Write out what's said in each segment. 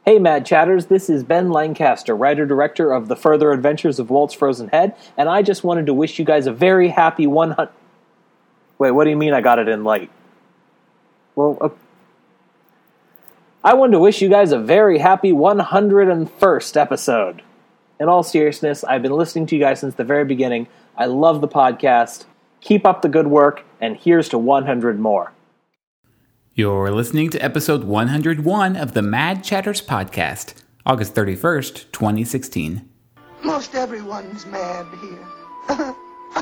Hey, Mad Chatters, this is Ben Lancaster, writer-director of The Further Adventures of Walt's Frozen Head, and I just wanted to wish you guys a very happy 100... Wait, what do you mean I got it in late? Well, I wanted to wish you guys a very happy 101st episode. In all seriousness, I've been listening to you guys since the very beginning. I love the podcast. Keep up the good work, and here's to 100 more. You're listening to episode 101 of the Mad Chatters podcast, August 31st, 2016. Most everyone's mad here.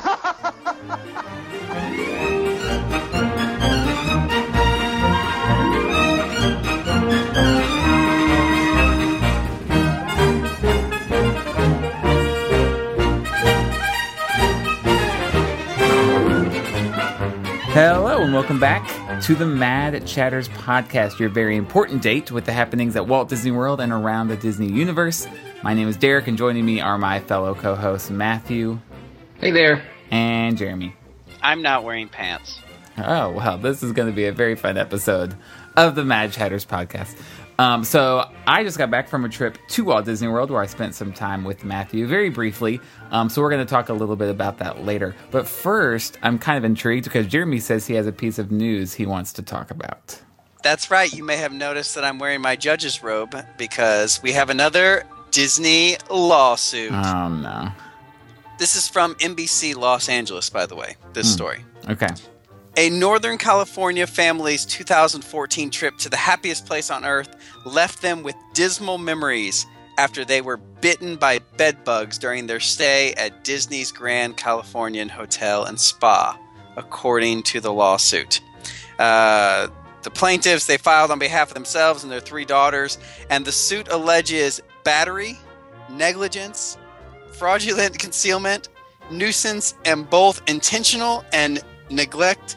Hello and welcome back to the Mad Chatters podcast, your very important date with the happenings at Walt Disney World and around the Disney universe. My name is Derek, and joining me are my fellow co-hosts Matthew. Hey there. And Jeremy. I'm not wearing pants. Oh, wow. This is going to be a very fun episode of the Mad Chatters podcast. So I just got back from a trip to Walt Disney World where I spent some time with Matthew very briefly. So we're going to talk a little bit about that later. But first, I'm kind of intrigued because Jeremy says he has a piece of news he wants to talk about. That's right. You may have noticed that I'm wearing my judge's robe because we have another Disney lawsuit. Oh, no. This is from NBC Los Angeles, by the way, this story. Okay. A Northern California family's 2014 trip to the happiest place on Earth left them with dismal memories after they were bitten by bedbugs during their stay at Disney's Grand Californian Hotel and Spa, according to the lawsuit. The plaintiffs, they filed on behalf of themselves and their three daughters, and the suit alleges battery, negligence, fraudulent concealment, nuisance, and both intentional and neglect.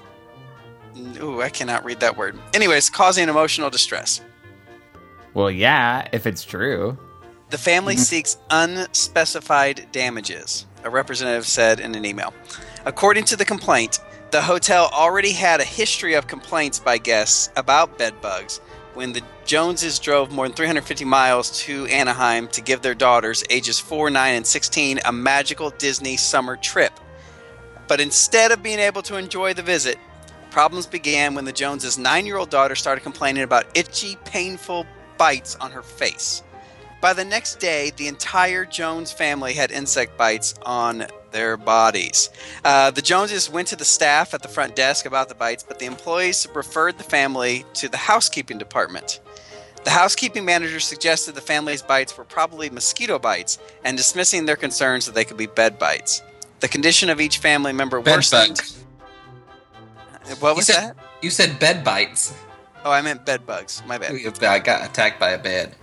Ooh, I cannot read that word. Anyways, causing emotional distress. Well, yeah, if it's true. The family seeks unspecified damages, a representative said in an email. According to the complaint, the hotel already had a history of complaints by guests about bedbugs when the Joneses drove more than 350 miles to Anaheim to give their daughters, ages 4, 9, and 16, a magical Disney summer trip. But instead of being able to enjoy the visit, problems began when the Joneses' 9-year-old daughter started complaining about itchy, painful bites on her face. By the next day, the entire Jones family had insect bites on their bodies. The Joneses went to the staff at the front desk about the bites, but the employees referred the family to the housekeeping department. The housekeeping manager suggested the family's bites were probably mosquito bites, and dismissing their concerns that they could be bed bites. The condition of each family member worsened. What was that? You said bed bites. Oh, I meant bed bugs. My bad. I got attacked by a bed.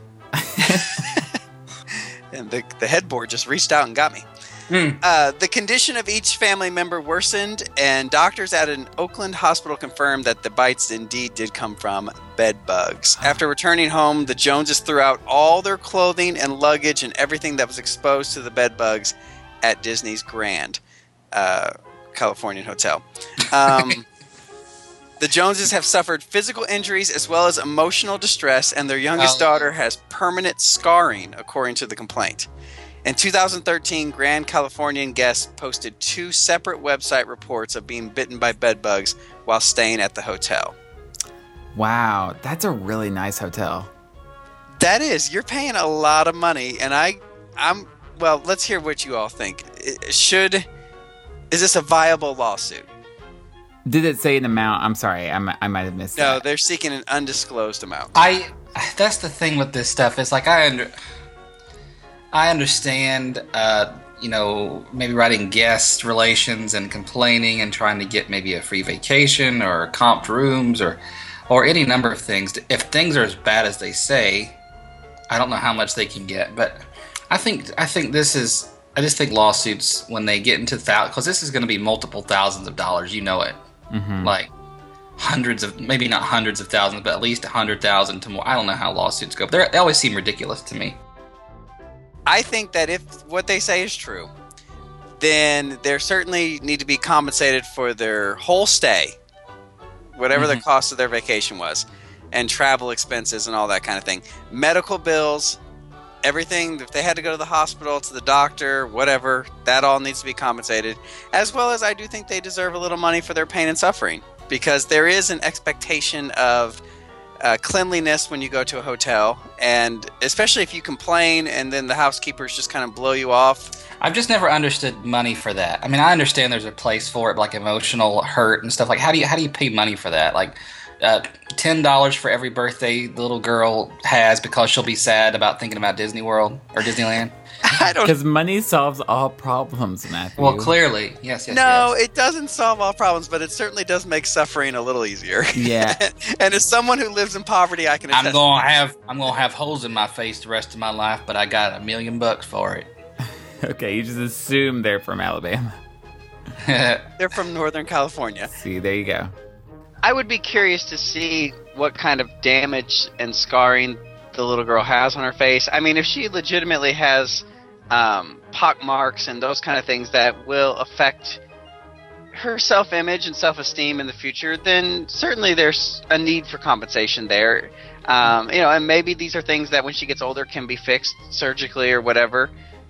And the headboard just reached out and got me. The condition of each family member worsened, and doctors at an Oakland hospital confirmed that the bites indeed did come from bed bugs. After returning home, the Joneses threw out all their clothing and luggage and everything that was exposed to the bed bugs at Disney's Grand Californian Hotel. The Joneses have suffered physical injuries as well as emotional distress, and their youngest daughter has permanent scarring, according to the complaint. In 2013, Grand Californian guests posted 2 separate website reports of being bitten by bedbugs while staying at the hotel. Wow, that's a really nice hotel. That is. You're paying a lot of money, and I'm well, let's hear what you all think. Is this a viable lawsuit? Did it say an amount? I'm sorry, I might have missed that. No, they're seeking an undisclosed amount. That's the thing with this stuff. It's like I understand, maybe writing guest relations and complaining and trying to get maybe a free vacation or comped rooms or any number of things. If things are as bad as they say, I don't know how much they can get, but I think this is. I just think lawsuits when they get into because this is going to be multiple thousands of dollars. You know it, like hundreds of, maybe not hundreds of thousands, but at least 100,000 to more. I don't know how lawsuits go. But they always seem ridiculous to me. I think that if what they say is true, then they certainly need to be compensated for their whole stay, whatever the cost of their vacation was. and travel expenses and all that kind of thing. Medical bills, everything, if they had to go to the hospital, to the doctor, whatever, that all needs to be compensated. As well as I do think they deserve a little money for their pain and suffering, because there is an expectation of cleanliness when you go to a hotel, and especially if you complain and then the housekeepers just kind of blow you off. I've just never understood money for that. I mean, I understand there's a place for it, like emotional hurt and stuff. Like, how do you pay money for that? Like, $10 for every birthday the little girl has because she'll be sad about thinking about Disney World or Disneyland? I don't. Because money solves all problems, Matthew. Well, clearly, yes. No, it doesn't solve all problems, but it certainly does make suffering a little easier. Yeah. And as someone who lives in poverty, I can attest. I'm gonna have holes in my face the rest of my life, but I got $1 million for it. Okay, you just assume they're from Alabama. They're from Northern California. See, there you go. I would be curious to see what kind of damage and scarring the little girl has on her face. I mean, if she legitimately has pock marks and those kind of things that will affect her self-image and self-esteem in the future, then certainly there's a need for compensation there. And maybe these are things that when she gets older can be fixed surgically or whatever.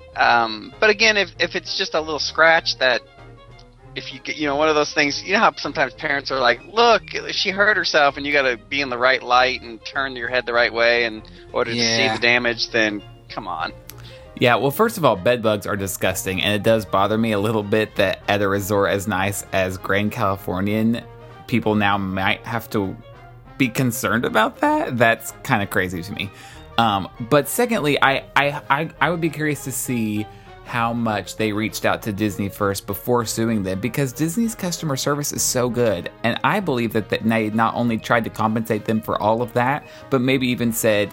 But again, if it's just a little scratch that, if you get, one of those things, how sometimes parents are like, look, she hurt herself, and you got to be in the right light and turn your head the right way in order to see the damage, then come on. Yeah, well, first of all, bed bugs are disgusting, and it does bother me a little bit that at a resort as nice as Grand Californian, people now might have to be concerned about that. That's kind of crazy to me. But secondly, I would be curious to see how much they reached out to Disney first before suing them, because Disney's customer service is so good. And I believe that they not only tried to compensate them for all of that, but maybe even said,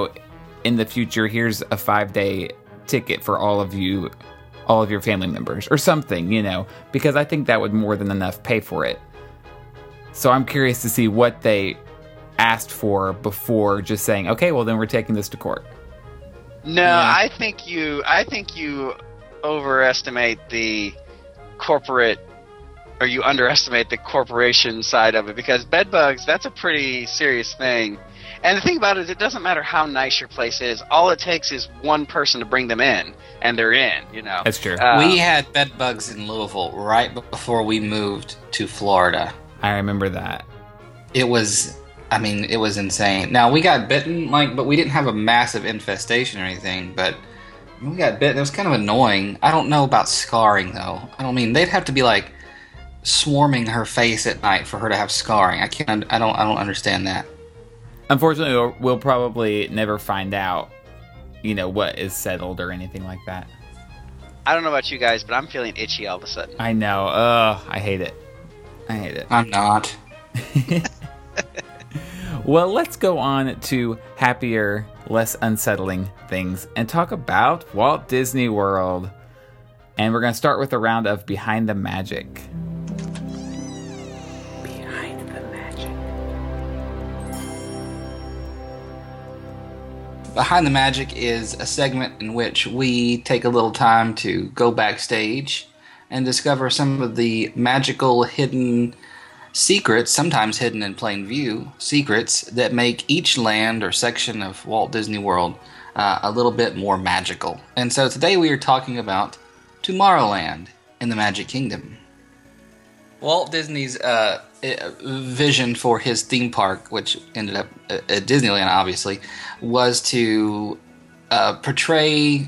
in the future, here's a 5-day ticket for all of your family members or something, because I think that would more than enough pay for it. So I'm curious to see what they asked for before just saying, okay, well then we're taking this to court. No, yeah. I think you overestimate the corporate, or you underestimate the corporation side of it, because bed bugs, that's a pretty serious thing. And the thing about it is, it doesn't matter how nice your place is. All it takes is one person to bring them in, and they're in, That's true. We had bed bugs in Louisville right before we moved to Florida. I remember that. It was insane. Now, we got bitten, but we didn't have a massive infestation or anything, but we got bitten. It was kind of annoying. I don't know about scarring, though. They'd have to be, swarming her face at night for her to have scarring. I don't understand that. Unfortunately, we'll probably never find out, what is settled or anything like that. I don't know about you guys, but I'm feeling itchy all of a sudden. I know. I hate it. I'm not. Well, let's go on to happier, less unsettling things and talk about Walt Disney World. And we're going to start with a round of Behind the Magic. Behind the Magic. Behind the Magic is a segment in which we take a little time to go backstage and discover some of the magical hidden secrets, sometimes hidden in plain view, secrets that make each land or section of Walt Disney World a little bit more magical. And so today we are talking about Tomorrowland in the Magic Kingdom. Walt Disney's vision for his theme park, which ended up at Disneyland, obviously, was to portray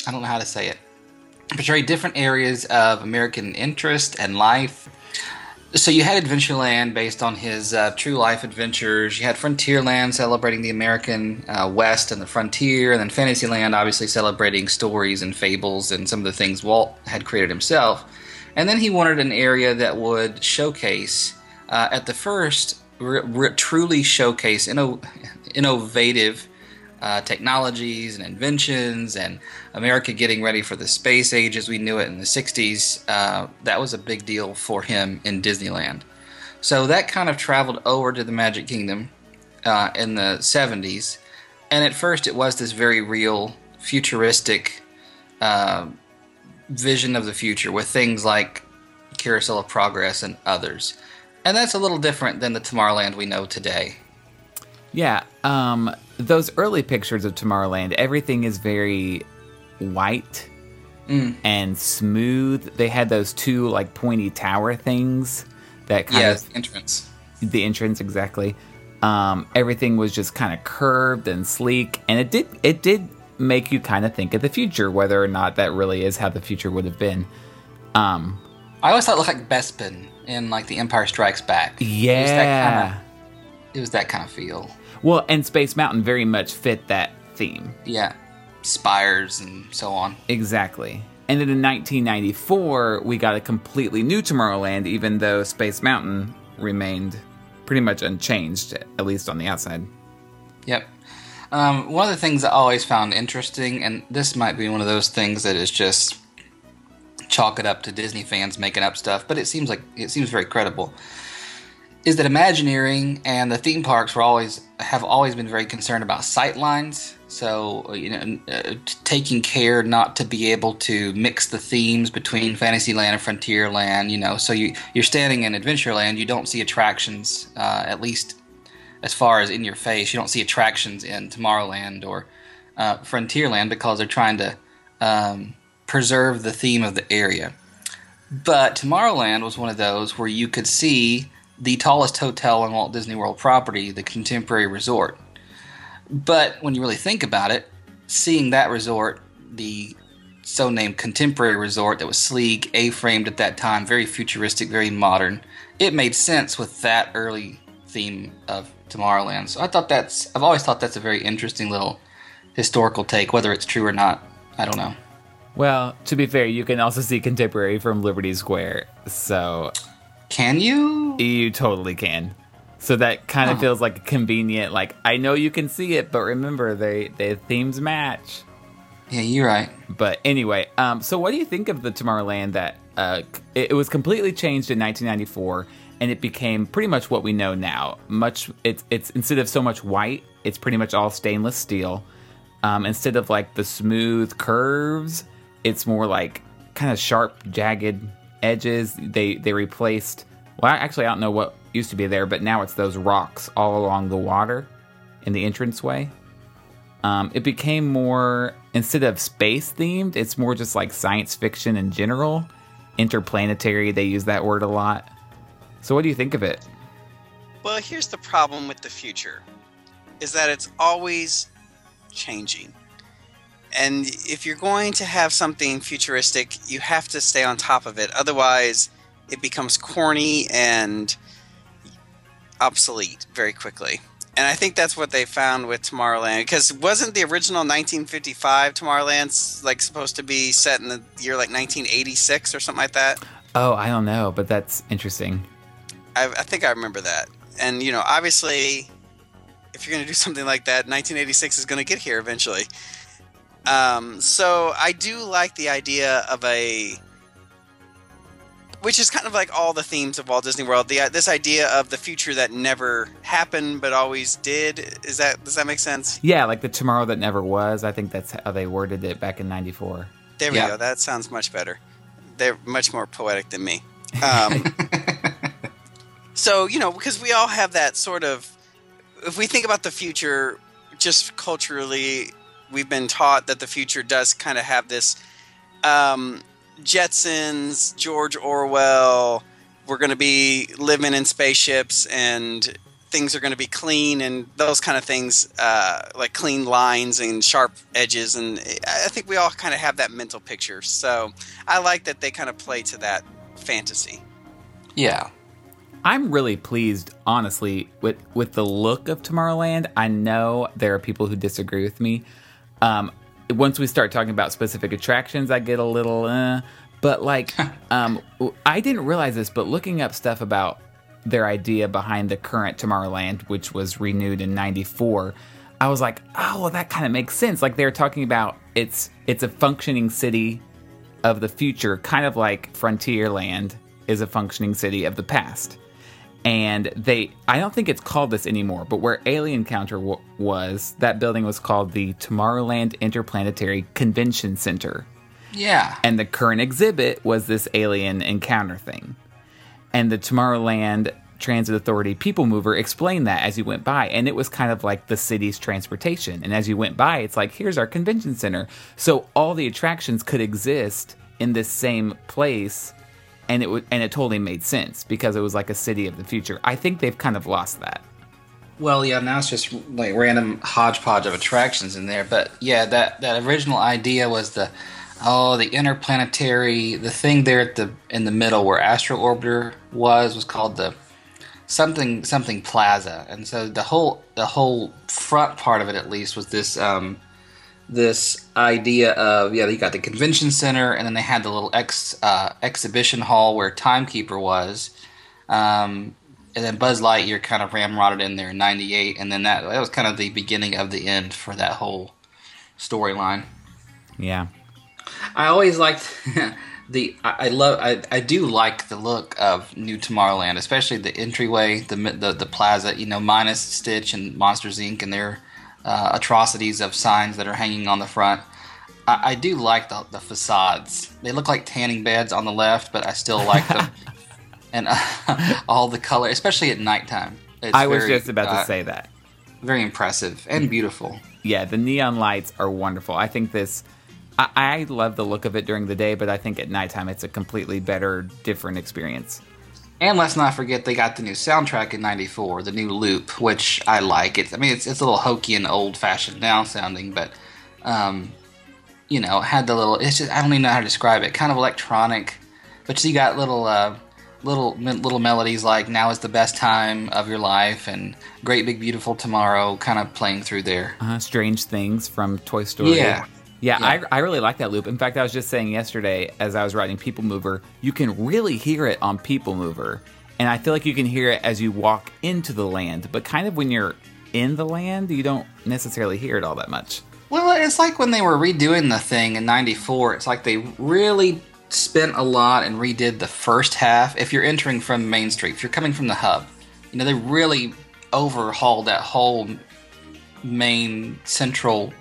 different areas of American interest and life. So you had Adventureland based on his true life adventures. You had Frontierland celebrating the American West and the frontier. And then Fantasyland obviously celebrating stories and fables and some of the things Walt had created himself. And then he wanted an area that would showcase, at the first, truly showcase innovative technologies and inventions, and America getting ready for the space age as we knew it in the 60s. That was a big deal for him in Disneyland. So that kind of traveled over to the Magic Kingdom in the 70s. And at first it was this very real, futuristic vision of the future with things like Carousel of Progress and others. And that's a little different than the Tomorrowland we know today. Yeah, those early pictures of Tomorrowland, everything is very white and smooth. They had those two like pointy tower things that kind of entrance. The entrance, exactly. Everything was just kind of curved and sleek, and it did make you kind of think of the future, whether or not that really is how the future would have been. I always thought it looked like Bespin in like The Empire Strikes Back. Yeah, it was that kind of feel. Well, and Space Mountain very much fit that theme. Yeah, spires and so on. Exactly. And then in 1994, we got a completely new Tomorrowland, even though Space Mountain remained pretty much unchanged, at least on the outside. Yep. One of the things I always found interesting, and this might be one of those things that is just chalk it up to Disney fans making up stuff, but it seems very credible, is that Imagineering and the theme parks have always been very concerned about sight lines. So, taking care not to be able to mix the themes between Fantasyland and Frontierland, so you're standing in Adventureland, you don't see attractions, at least as far as in your face. You don't see attractions in Tomorrowland or Frontierland because they're trying to preserve the theme of the area. But Tomorrowland was one of those where you could see the tallest hotel on Walt Disney World property, the Contemporary Resort. But when you really think about it, seeing that resort, the so-named Contemporary Resort that was sleek, A-framed at that time, very futuristic, very modern, it made sense with that early theme of Tomorrowland. So I've always thought that's a very interesting little historical take. Whether it's true or not, I don't know. Well, to be fair, you can also see Contemporary from Liberty Square, so... Can you? You totally can. So that kind of feels like a convenient, like, I know you can see it, but remember, their themes match. Yeah, you're right. But anyway, so what do you think of the Tomorrowland that it was completely changed in 1994, and it became pretty much what we know now? It's instead of so much white, it's pretty much all stainless steel. Instead of like the smooth curves, it's more like kind of sharp, jagged edges. They replaced. Well, actually, I don't know what used to be there, but now it's those rocks all along the water in the entranceway. It became more, instead of space themed, it's more just like science fiction in general. Interplanetary, they use that word a lot. So what do you think of it? Well, here's the problem with the future, is that it's always changing. And if you're going to have something futuristic, you have to stay on top of it. Otherwise, it becomes corny and obsolete very quickly. And I think that's what they found with Tomorrowland, because wasn't the original 1955 Tomorrowland like supposed to be set in the year like 1986 or something like that? Oh, I don't know, but that's interesting. I think I remember that. And, obviously, if you're going to do something like that, 1986 is going to get here eventually. So I do like the idea of which is kind of like all the themes of Walt Disney World. This idea of the future that never happened but always did. Does that make sense? Yeah, like the tomorrow that never was. I think that's how they worded it back in '94. There we go. That sounds much better. They're much more poetic than me. So, because we all have that sort of, if we think about the future, just culturally, we've been taught that the future does kind of have this Jetsons, George Orwell, we're going to be living in spaceships and things are going to be clean and those kind of things, like clean lines and sharp edges. And I think we all kind of have that mental picture. So I like that they kind of play to that fantasy. Yeah. I'm really pleased, honestly, with the look of Tomorrowland. I know there are people who disagree with me. Once we start talking about specific attractions, I get a little, but like, I didn't realize this, but looking up stuff about their idea behind the current Tomorrowland, which was renewed in '94, I was like, oh, well, that kind of makes sense. Like they're talking about it's a functioning city of the future, kind of like Frontierland is a functioning city of the past. And I don't think it's called this anymore, but where Alien Counter was, that building was called the Tomorrowland Interplanetary Convention Center. Yeah. And the current exhibit was this alien encounter thing. And the Tomorrowland Transit Authority people mover explained that as you went by, and it was kind of like the city's transportation. And as you went by, it's like, here's our convention center. So all the attractions could exist in this same place, and it totally made sense because it was like a city of the future. I think they've kind of lost that. Well, yeah, now it's just like random hodgepodge of attractions in there. But yeah, that original idea was the interplanetary, the thing there in the middle where Astro Orbiter was called the something Plaza, and so the whole front part of it at least was this this idea of, you got the convention center, and then they had the little exhibition hall where Timekeeper was. And then Buzz Lightyear kind of ramrodded in there in '98, and then that was kind of the beginning of the end for that whole storyline. Yeah, I always liked I do like the look of New Tomorrowland, especially the entryway, the plaza, minus Stitch and Monsters Inc. and their atrocities of signs that are hanging on the front. I do like the facades. They look like tanning beds on the left, but I still like them. And all the color, especially at nighttime. I was just about to say that. Very impressive and beautiful. Yeah, the neon lights are wonderful. I think I love the look of it during the day, but I think at nighttime it's a completely better, different experience. And let's not forget they got the new soundtrack in '94, the new loop, which I like. It's a little hokey and old-fashioned now sounding, but it had the little. It's just, I don't even know how to describe it. Kind of electronic, but you got little melodies like "Now is the best time of your life" and "Great Big Beautiful Tomorrow" kind of playing through there. Strange Things from Toy Story. Yeah. I really like that loop. In fact, I was just saying yesterday as I was writing People Mover, you can really hear it on People Mover. And I feel like you can hear it as you walk into the land. But kind of when you're in the land, you don't necessarily hear it all that much. Well, it's like when they were redoing the thing in '94, it's like they really spent a lot and redid the first half. If you're entering from Main Street, if you're coming from the hub, they really overhauled that whole main central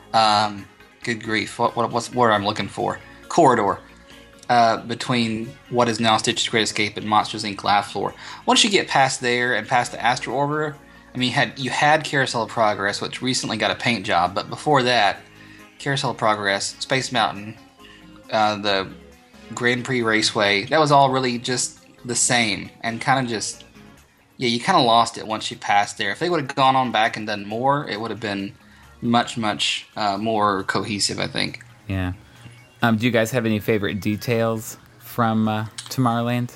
good grief, what's the word I'm looking for? Corridor between what is now Stitch's Great Escape and Monsters Inc. Laugh Floor. Once you get past there and past the Astro Orbiter, you had Carousel of Progress, which recently got a paint job, but before that, Carousel of Progress, Space Mountain, the Grand Prix Raceway, that was all really just the same, and kind of just, you kind of lost it once you passed there. If they would have gone on back and done more, it would have been much more cohesive, I think. Yeah. Do you guys have any favorite details from Tomorrowland?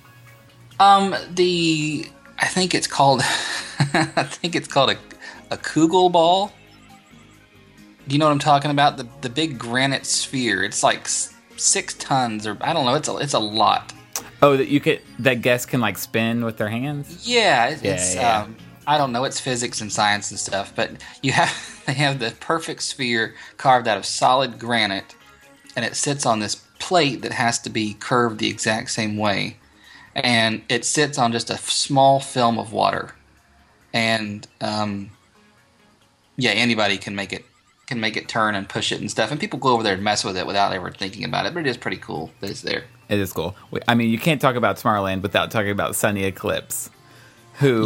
I think it's called a Kugel ball. Do you know what I'm talking about? The big granite sphere. It's like 6 tons, or I don't know. It's a lot. Oh, that guests can like spin with their hands. Yeah, it's I don't know. It's physics and science and stuff, but they have the perfect sphere carved out of solid granite, and it sits on this plate that has to be curved the exact same way, and it sits on just a small film of water, and anybody can make it turn and push it and stuff, and people go over there and mess with it without ever thinking about it. But it is pretty cool that it's there. It is cool. You can't talk about Tomorrowland without talking about Sunny Eclipse, who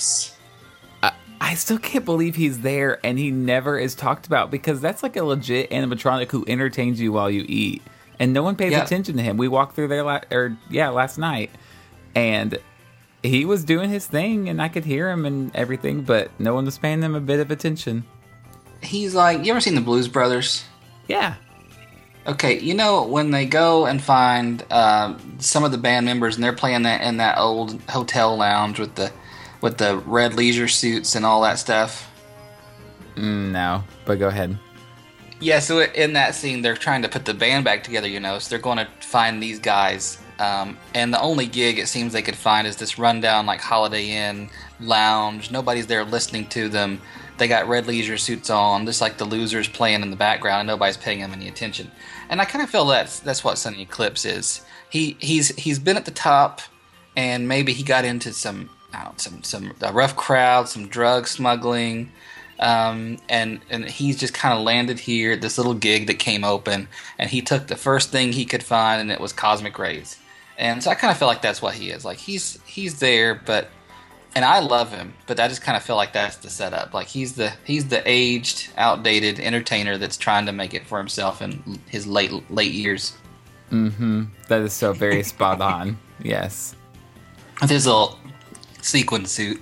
I still can't believe he's there and he never is talked about, because that's like a legit animatronic who entertains you while you eat, and no one pays attention to him. We walked through there last night, and he was doing his thing, and I could hear him and everything, but no one was paying him a bit of attention. He's like, you ever seen the Blues Brothers? Yeah. Okay, when they go and find some of the band members and they're playing that in that old hotel lounge with the red leisure suits and all that stuff? No, but go ahead. Yeah, so in that scene, they're trying to put the band back together, so they're going to find these guys. And the only gig it seems they could find is this rundown, like, Holiday Inn lounge. Nobody's there listening to them. They got red leisure suits on, just like the losers playing in the background, and nobody's paying them any attention. And I kind of feel that's what Sunny Eclipse is. He's been at the top, and maybe he got into some rough crowd, some drug smuggling, and he's just kind of landed here at this little gig that came open, and he took the first thing he could find, and it was cosmic rays. And so I kind of feel like that's what he is. Like he's there, but and I love him, but I just kind of feel like that's the setup. Like he's the aged, outdated entertainer that's trying to make it for himself in his late years. Mm-hmm. That is so very spot on. Yes. With his little sequin suit.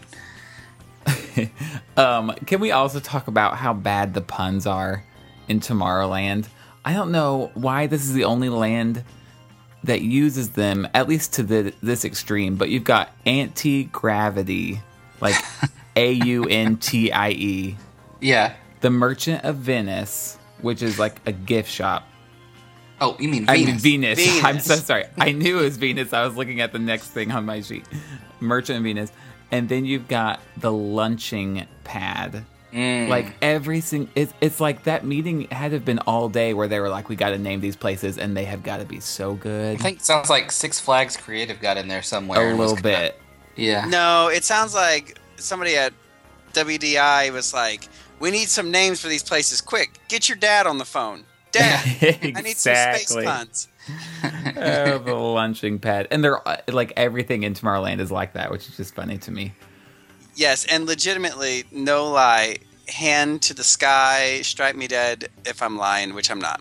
Can we also talk about how bad the puns are in Tomorrowland? I don't know why this is the only land that uses them, at least to this extreme, but you've got anti-gravity, like AUNTIE. Yeah. The Merchant of Venice, which is like a gift shop. Oh, you mean Venus? I mean Venus. I'm so sorry. I knew it was Venus. I was looking at the next thing on my sheet. Merchant of Venus. And then you've got the lunching pad. Like everything, it's like that meeting had to have been all day where they were like, we got to name these places and they have got to be so good. I think it sounds like Six Flags Creative got in there somewhere. A little bit. Yeah. No, it sounds like somebody at WDI was like, we need some names for these places quick. Get your dad on the phone. Dad, Exactly. I need some space puns. Oh, the lunching pad. And they're like everything in Tomorrowland is like that, which is just funny to me. Yes, and legitimately, no lie, hand to the sky, strike me dead if I'm lying, which I'm not.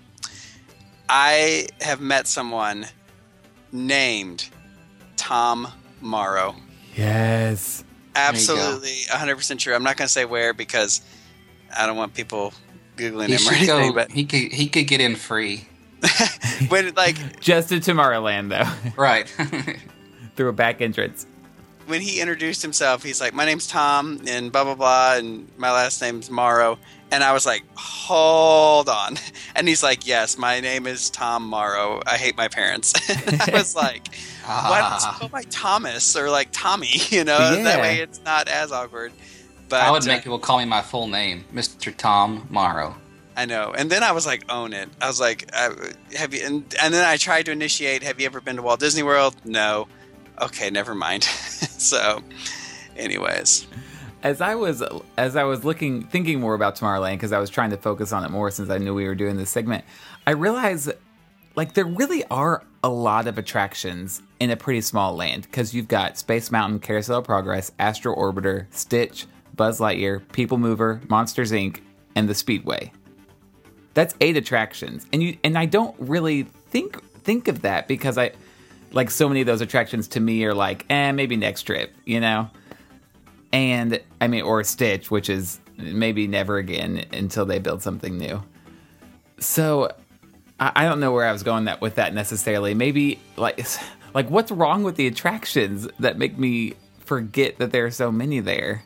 I have met someone named Tom Morrow. Yes. Absolutely, 100% true. I'm not going to say where because I don't want people Googling him or anything. But he could get in free. when like Just to Tomorrowland, though. Right. Through a back entrance. When he introduced himself, he's like, my name's Tom, and blah, blah, blah, and my last name's Morrow. And I was like, hold on. And he's like, yes, my name is Tom Morrow. I hate my parents. And I was like, why don't you go by Thomas or like Tommy, you know? Yeah. That way it's not as awkward. But I would make people call me my full name, Mr. Tom Morrow. I know. And then I was like, own it. I was like, have you? And then I tried to initiate, have you ever been to Walt Disney World? No. Okay, never mind. So, anyways, as I was thinking more about Tomorrowland because I was trying to focus on it more since I knew we were doing this segment, I realized like there really are a lot of attractions in a pretty small land because you've got Space Mountain, Carousel of Progress, Astro Orbiter, Stitch, Buzz Lightyear, People Mover, Monsters Inc., and the Speedway. That's 8 attractions, and I don't really think of that because like so many of those attractions to me are like, maybe next trip, you know? And I mean, or Stitch, which is maybe never again until they build something new. So I don't know where I was going with that necessarily. Maybe like what's wrong with the attractions that make me forget that there are so many there?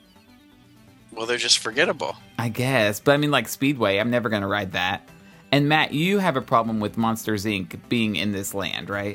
well, they're just forgettable. I guess. But I mean, like Speedway, I'm never going to ride that. And Matt, you have a problem with Monsters, Inc. being in this land, right?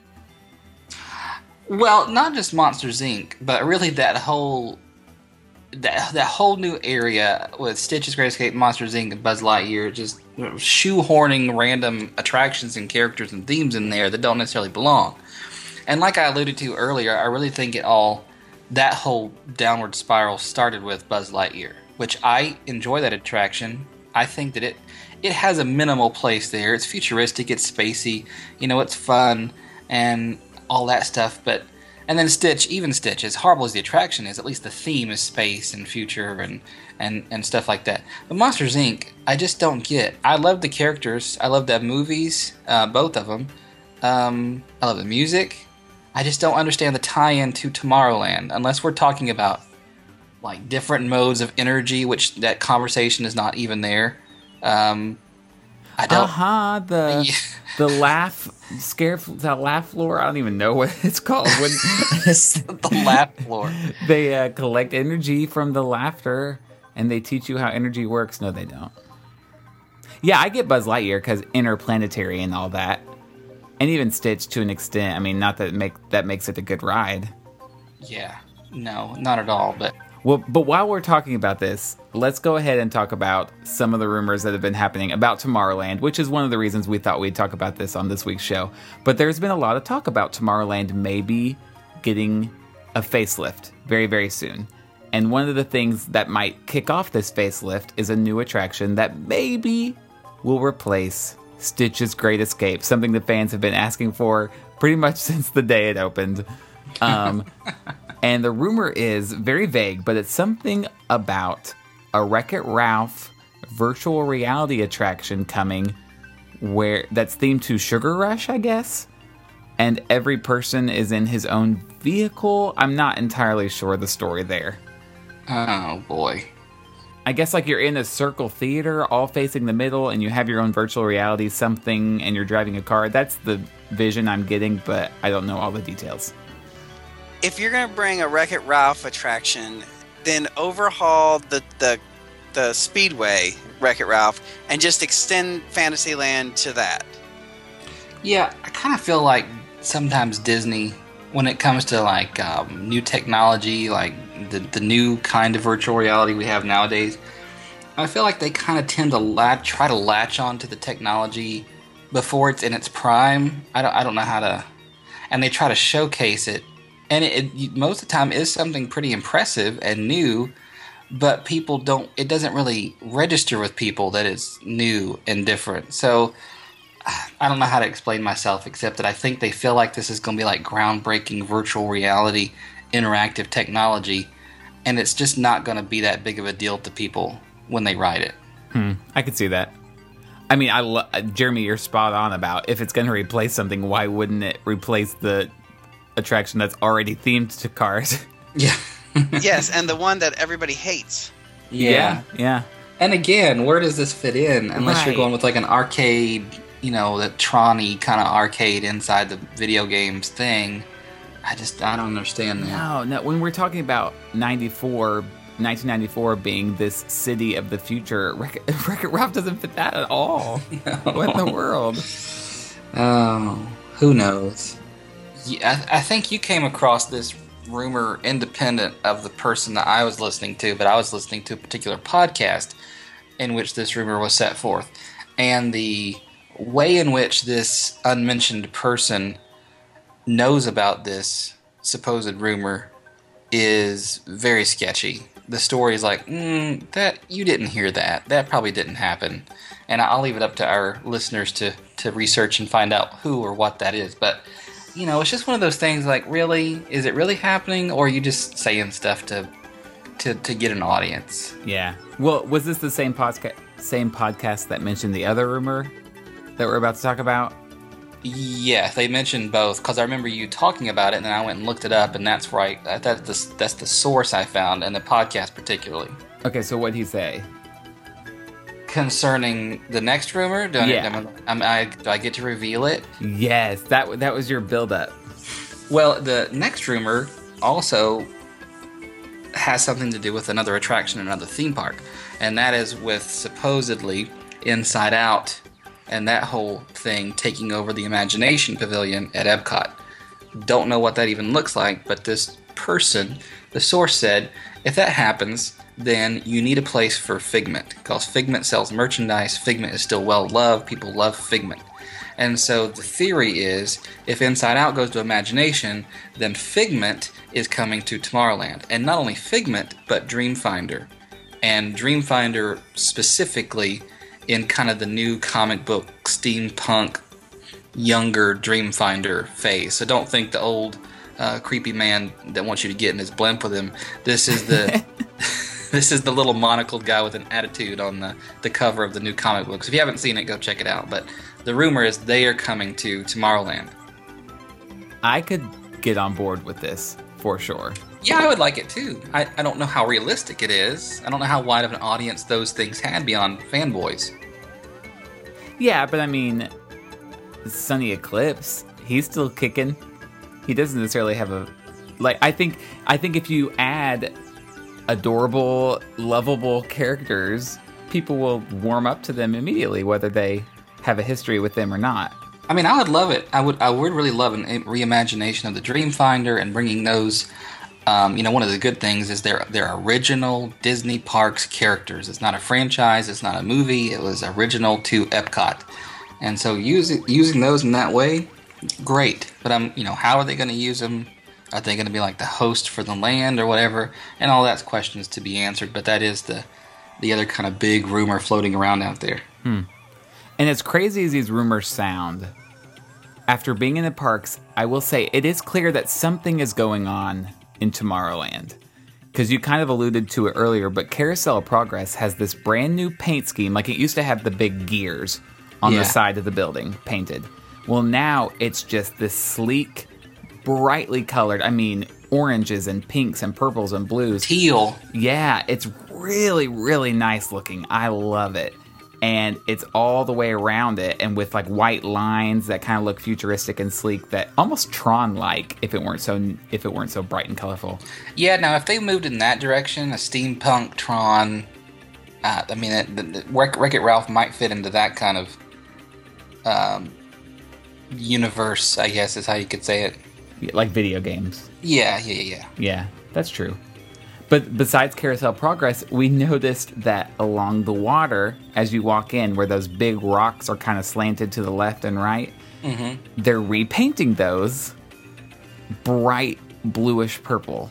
Well, not just Monsters, Inc., but really that whole new area with Stitch's Great Escape, Monsters, Inc., and Buzz Lightyear, just shoehorning random attractions and characters and themes in there that don't necessarily belong. And like I alluded to earlier, I really think that whole downward spiral started with Buzz Lightyear, which I enjoy that attraction. I think that it has a minimal place there. It's futuristic, it's spacey, it's fun, and all that stuff. And then Stitch, as horrible as the attraction is, at least the theme is space and future and stuff like that. But Monsters, Inc., I just don't get. I love the characters. I love the movies, both of them. I love the music. I just don't understand the tie-in to Tomorrowland, unless we're talking about like different modes of energy, which that conversation is not even there. I don't. The laugh floor. I don't even know what it's called. The laugh floor. They collect energy from the laughter, and they teach you how energy works. No, they don't. Yeah, I get Buzz Lightyear because interplanetary and all that, and even Stitch to an extent. I mean, not that that makes it a good ride. Yeah, no, not at all. But while we're talking about this, let's go ahead and talk about some of the rumors that have been happening about Tomorrowland, which is one of the reasons we thought we'd talk about this on this week's show. But there's been a lot of talk about Tomorrowland maybe getting a facelift very, very soon. And one of the things that might kick off this facelift is a new attraction that maybe will replace Stitch's Great Escape, something the fans have been asking for pretty much since the day it opened. And the rumor is very vague, but it's something about a Wreck-It Ralph virtual reality attraction coming that's themed to Sugar Rush, I guess. And every person is in his own vehicle. I'm not entirely sure the story there. Oh, boy. I guess like you're in a circle theater all facing the middle and you have your own virtual reality something and you're driving a car. That's the vision I'm getting, but I don't know all the details. If you're going to bring a Wreck-It Ralph attraction, then overhaul the Speedway Wreck-It Ralph and just extend Fantasyland to that. Yeah, I kind of feel like sometimes Disney, when it comes to like new technology, like the new kind of virtual reality we have nowadays, I feel like they kind of tend to try to latch on to the technology before it's in its prime. I don't know how to, and they try to showcase it, and it most of the time is something pretty impressive and new, but it doesn't really register with people that it's new and different. So I don't know how to explain myself, except that I think they feel like this is going to be like groundbreaking virtual reality interactive technology, and it's just not going to be that big of a deal to people when they ride it. I could see that. I mean, Jeremy, you're spot on about if it's going to replace something, why wouldn't it replace the attraction that's already themed to cars? Yeah. Yes, and the one that everybody hates. Yeah. And again, where does this fit in? Unless Right. you're going with like an arcade, the Tron-y kind of arcade inside the video games thing. I don't understand that. No. When we're talking about 1994 being this city of the future, Wreck-It Ralph doesn't fit that at all. What in the world? Oh, who knows? Yeah, I think you came across this rumor independent of the person that I was listening to, but I was listening to a particular podcast in which this rumor was set forth. And the way in which this unmentioned person knows about this supposed rumor is very sketchy. The story is like, that you didn't hear that. That probably didn't happen. And I'll leave it up to our listeners to research and find out who or what that is. But, it's just one of those things like, really? Is it really happening? Or are you just saying stuff to get an audience? Yeah. Well, was this the same podcast that mentioned the other rumor that we're about to talk about? Yeah, they mentioned both because I remember you talking about it, and then I went and looked it up, and that's right. That's the source I found, and the podcast particularly. Okay, so what'd he say? Concerning the next rumor, do I get to reveal it? Yes, that was your build-up. Well, the next rumor also has something to do with another attraction in another theme park, and that is with supposedly Inside Out and that whole thing taking over the Imagination Pavilion at Epcot. Don't know what that even looks like, but this person, the source said, if that happens, then you need a place for Figment, because Figment sells merchandise. Figment is still well loved. People love Figment. And so the theory is, if Inside Out goes to Imagination, then Figment is coming to Tomorrowland. And not only Figment, but Dreamfinder. And Dreamfinder specifically in kind of the new comic book, steampunk, younger Dreamfinder phase. So don't think the old creepy man that wants you to get in his blimp with him. This is the this is the little monocled guy with an attitude on the cover of the new comic books. If you haven't seen it, go check it out. But the rumor is they are coming to Tomorrowland. I could get on board with this, for sure. Yeah, I would like it too. I don't know how realistic it is. I don't know how wide of an audience those things had beyond fanboys. Yeah, but I mean, Sunny Eclipse, he's still kicking. He doesn't necessarily have a... I think if you add adorable, lovable characters, people will warm up to them immediately, whether they have a history with them or not. I mean, I would love it. I would really love a reimagination of the Dreamfinder and bringing those... one of the good things is they're original Disney Parks characters. It's not a franchise. It's not a movie. It was original to Epcot. And so using those in that way, great. But how are they going to use them? Are they going to be like the host for the land or whatever? And all that's questions to be answered. But that is the other kind of big rumor floating around out there. And as crazy as these rumors sound, after being in the parks, I will say it is clear that something is going on in Tomorrowland. Because you kind of alluded to it earlier, but Carousel of Progress has this brand new paint scheme. Like, it used to have the big gears on the side of the building painted. Well, now it's just this sleek, brightly colored, oranges and pinks and purples and blues. Teal. Yeah, it's really, really nice looking. I love it. And it's all the way around it, and with like white lines that kind of look futuristic and sleek, that almost Tron-like if it weren't so bright and colorful. Yeah, now if they moved in that direction, a steampunk Tron, Wreck-It Ralph might fit into that kind of universe, I guess is how you could say it. Like video games. Yeah. Yeah, that's true. But besides Carousel Progress, we noticed that along the water, as you walk in, where those big rocks are kind of slanted to the left and right, they're repainting those bright bluish purple.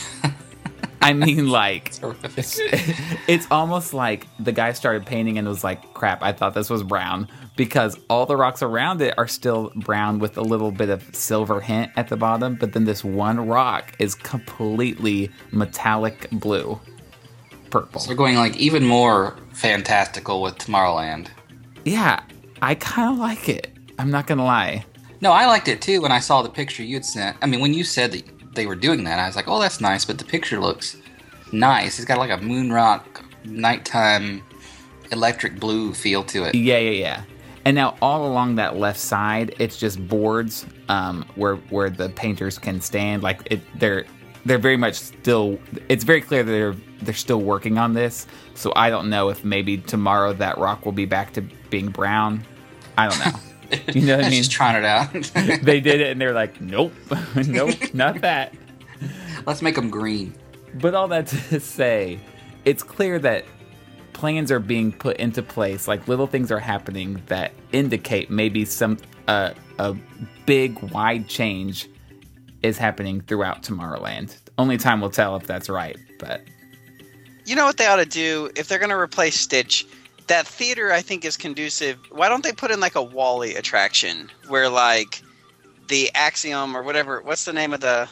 It's almost like the guy started painting and was like, crap, I thought this was brown. Because all the rocks around it are still brown with a little bit of silver hint at the bottom. But then this one rock is completely metallic blue. Purple. So they're going like even more fantastical with Tomorrowland. Yeah, I kind of like it. I'm not going to lie. No, I liked it too when I saw the picture you'd sent. I mean, when you said that they were doing that, I was like, oh, that's nice. But the picture looks nice. It's got like a moon rock, nighttime, electric blue feel to it. Yeah. And now all along that left side, it's just boards where the painters can stand. Like they're very much still. It's very clear that they're still working on this. So I don't know if maybe tomorrow that rock will be back to being brown. I don't know. You know what I mean? Just trying it out. They did it and they're like, nope, not that. Let's make them green. But all that to say, it's clear that plans are being put into place, like little things are happening that indicate maybe some a big wide change is happening throughout Tomorrowland. Only time will tell if that's right, but you know what they ought to do if they're going to replace Stitch? That theater I think is conducive. Why don't they put in like a WALL-E attraction where like the Axiom or whatever, what's the name of the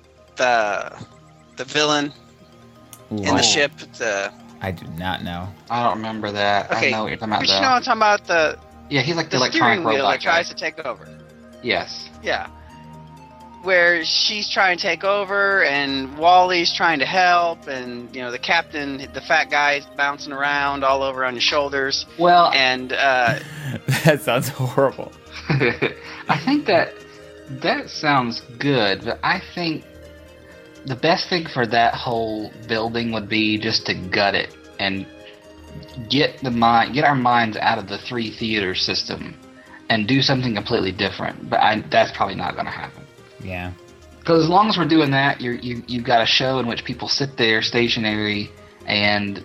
villain in the ship? I do not know. I don't remember that. Okay. I know what you're talking about. But you know what I'm talking about? Yeah, he's like the steering electronic wheel robot that tries to take over. Yes. Yeah. Where she's trying to take over and Wally's trying to help, and the captain, the fat guy, is bouncing around all over on your shoulders. Well, and that sounds horrible. I think that sounds good, but I think the best thing for that whole building would be just to gut it and get our minds out of the 3 theater system and do something completely different. But that's probably not going to happen. Yeah. Because as long as we're doing that, you've got a show in which people sit there stationary and,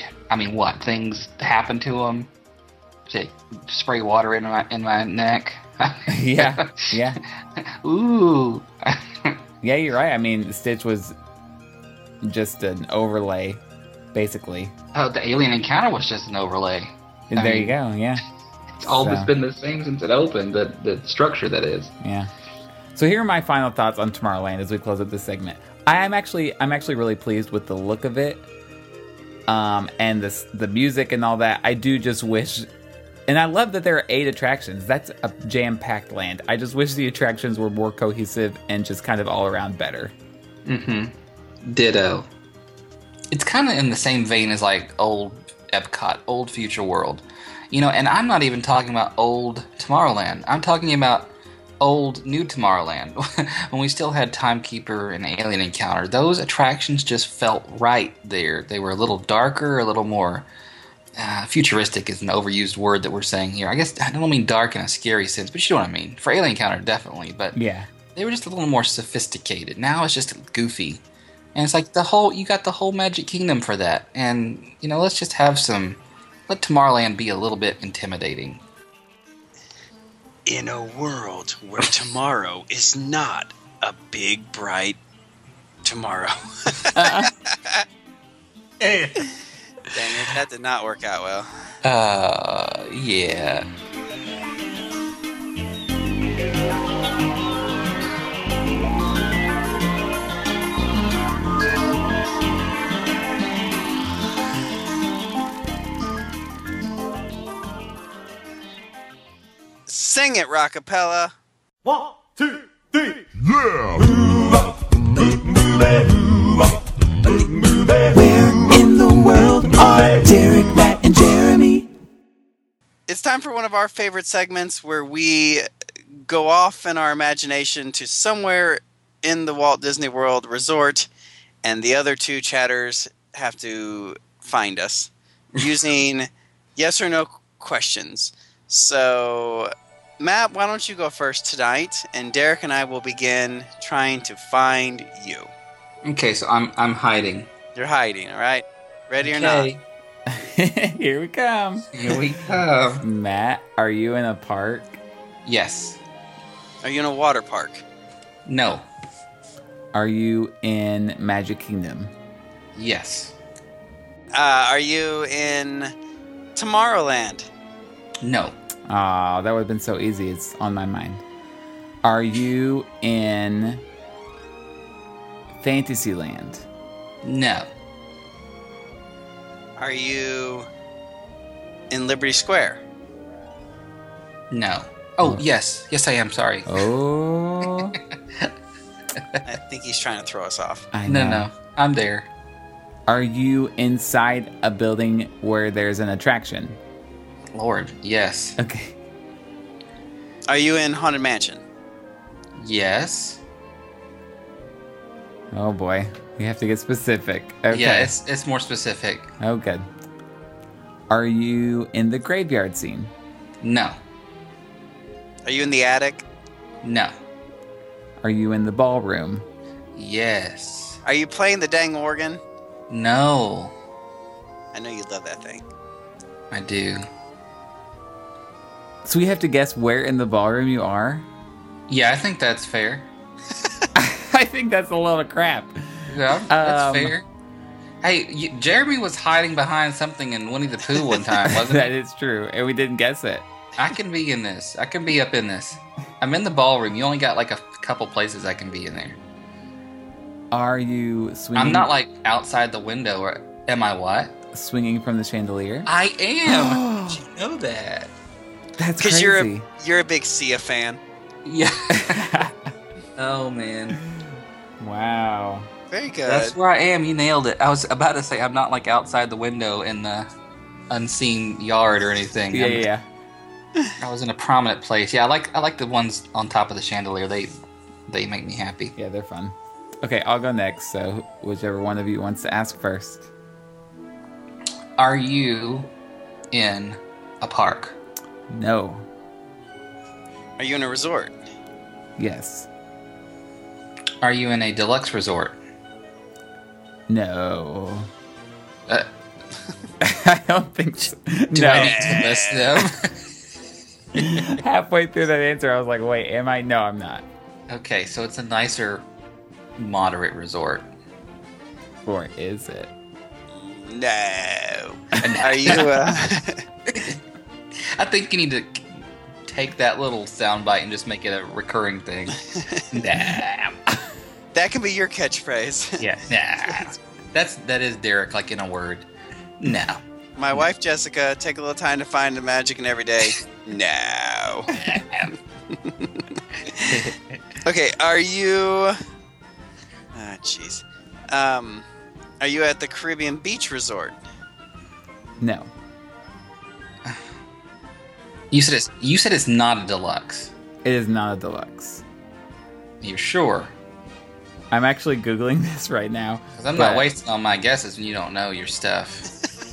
things happen to them. Say, spray water in my neck. Yeah. Ooh. Yeah, you're right. Stitch was just an overlay, basically. Oh, the alien encounter was just an overlay. There you go, yeah. It's always been the same since it opened, the structure that is. Yeah. So here are my final thoughts on Tomorrowland as we close up this segment. I'm actually really pleased with the look of it, and the music and all that. I do just wish, and I love that there are 8 attractions. That's a jam-packed land. I just wish the attractions were more cohesive and just kind of all around better. Mm-hmm. Ditto. It's kind of in the same vein as like old Epcot, old Future World, And I'm not even talking about old Tomorrowland. I'm talking about old New Tomorrowland, when we still had Timekeeper and Alien Encounter. Those attractions just felt right there. They were a little darker, a little more futuristic is an overused word that we're saying here. I guess I don't mean dark in a scary sense, but you know what I mean. For Alien Encounter, definitely. But yeah, they were just a little more sophisticated. Now it's just goofy. And it's like you got the whole Magic Kingdom for that. And, let's just let Tomorrowland be a little bit intimidating. In a world where tomorrow is not a big, bright tomorrow. Dang it, that did not work out well. Yeah. Sing it, Rockapella. 1, 2, 3. Where in the world are Derek, Matt, and Jeremy? It's time for one of our favorite segments where we go off in our imagination to somewhere in the Walt Disney World resort, and the other two chatters have to find us using yes or no questions. So, Matt, why don't you go first tonight, and Derek and I will begin trying to find you. Okay, so I'm hiding. You're hiding, all right? Ready or not? Here we come. Here we come. Matt, are you in a park? Yes. Are you in a water park? No. Are you in Magic Kingdom? Yes. Are you in Tomorrowland? No. Aw, that would have been so easy. It's on my mind. Are you in Fantasyland? No. Are you in Liberty Square? No. Oh, yes. Yes, I am. Sorry. Oh, I think he's trying to throw us off. I know. No. I'm there. Are you inside a building where there's an attraction? Lord, yes. Okay. Are you in Haunted Mansion? Yes. Oh boy, we have to get specific. Okay. Yeah, it's more specific. Oh, good. Are you in the graveyard scene? No. Are you in the attic? No. Are you in the ballroom? Yes. Are you playing the dang organ? No. I know you love that thing. I do. So we have to guess where in the ballroom you are? Yeah, I think that's fair. I think that's a load of crap. Yeah, that's fair. Hey, Jeremy was hiding behind something in Winnie the Pooh one time, wasn't That he? is true, and we didn't guess it. I can be in this. I can be up in this. I'm in the ballroom. You only got like a couple places I can be in there. Are you swinging? I'm not like outside the window. Or am I what? Swinging from the chandelier. I am. Did you know that? That's Because crazy. you're a big Sia fan. Yeah. Oh, man. Wow. Very good. That's where I am. You nailed it. I was about to say I'm not like outside the window in the unseen yard or anything. Yeah. I was in a prominent place. Yeah, I like the ones on top of the chandelier. They make me happy. Yeah, they're fun. Okay, I'll go next. So whichever one of you wants to ask first. Are you in a park? No. Are you in a resort? Yes. Are you in a deluxe resort? No. I don't think so. Do No. I need to list them? Halfway through that answer, I was like, wait, am I? No, I'm not. Okay, so it's a nicer, moderate resort. Or is it? No. Are you? I think you need to take that little soundbite and just make it a recurring thing. Nah. That can be your catchphrase. Yeah. Nah. That is Derek, like in a word. No. My wife Jessica, take a little time to find the magic in every day. No. Okay, are you? Ah, jeez. Are you at the Caribbean Beach Resort? No. You said it's not a deluxe. It is not a deluxe. You're sure? I'm actually Googling this right now. Because I'm not wasting all my guesses when you don't know your stuff.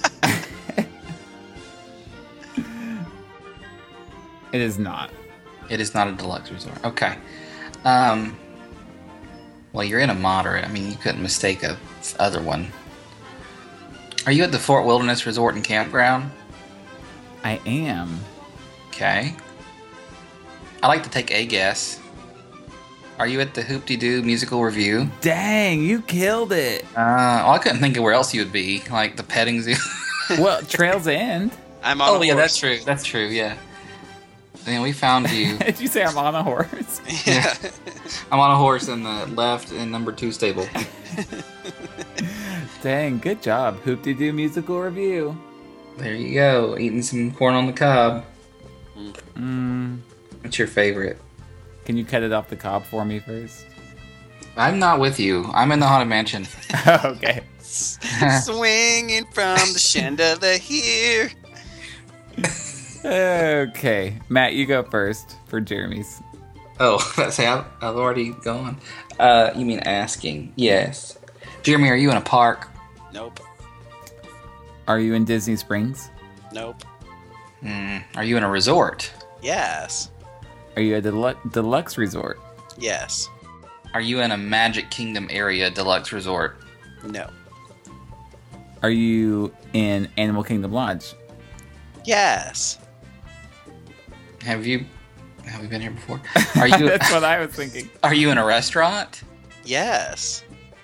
It is not. It is not a deluxe resort. Okay. Well, you're in a moderate. I mean, you couldn't mistake a other one. Are you at the Fort Wilderness Resort and Campground? I am. Okay. I like to take a guess. Are you at the Hoop-Dee-Doo musical review? Dang, you killed it. Well, I couldn't think of where else you would be. Like the petting zoo. Well, Trail's End. I'm on. Yeah, that's true. That's true. Yeah. Man, we found you. Did you say I'm on a horse? Yeah. I'm on a horse in the left and number 2 stable. Dang, good job. Hoop-Dee-Doo musical review. There you go. Eating some corn on the cob. What's your favorite? Can you cut it off the cob for me first? I'm not with you. I'm in the Haunted Mansion. Okay. Swinging from the chandelier here. Okay. Matt, you go first for Jeremy's. Oh, that's how I've already gone. You mean asking? Yes. Jeremy, are you in a park? Nope. Are you in Disney Springs? Nope. Are you in a resort? Yes. Are you at a deluxe resort? Yes. Are you in a Magic Kingdom area deluxe resort? No. Are you in Animal Kingdom Lodge? Yes. Have we been here before? Are you? That's what I was thinking. Are you in a restaurant? Yes.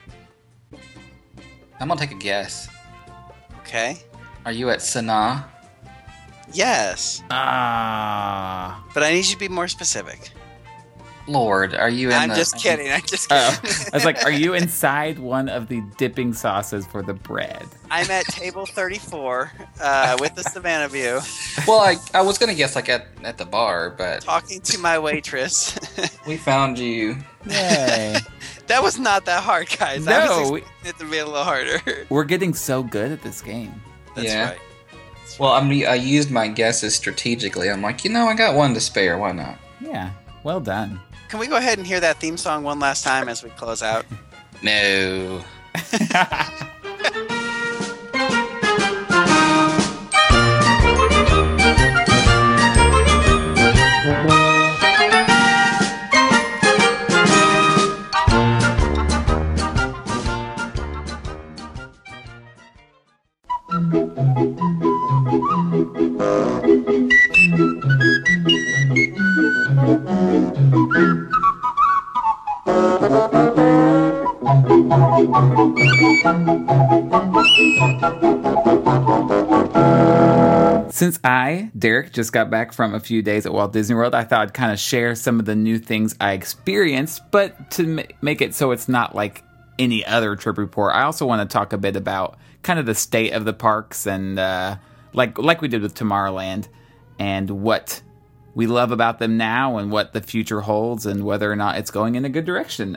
I'm gonna take a guess. Okay. Are you at Sanaa? Yes. Ah. But I need you to be more specific. Lord, are you in I'm just kidding. I'm just kidding. I was like, are you inside one of the dipping sauces for the bread? I'm at table 34 with the Savannah View, Well, I was gonna guess like at the bar, but talking to my waitress. we found you. Yay. That was not that hard, guys. I No, was expecting it to be a little harder. we're getting so good at this game. That's Yeah. right. Well, I used my guesses strategically. I'm like, I got one to spare. Why not? Yeah, well done. Can we go ahead and hear that theme song one last time as we close out? No. Since I, Derek, just got back from a few days at Walt Disney World, I thought I'd kind of share some of the new things I experienced, but to make it so it's not like any other trip report, I also want to talk a bit about kind of the state of the parks and like we did with Tomorrowland and what we love about them now and what the future holds and whether or not it's going in a good direction.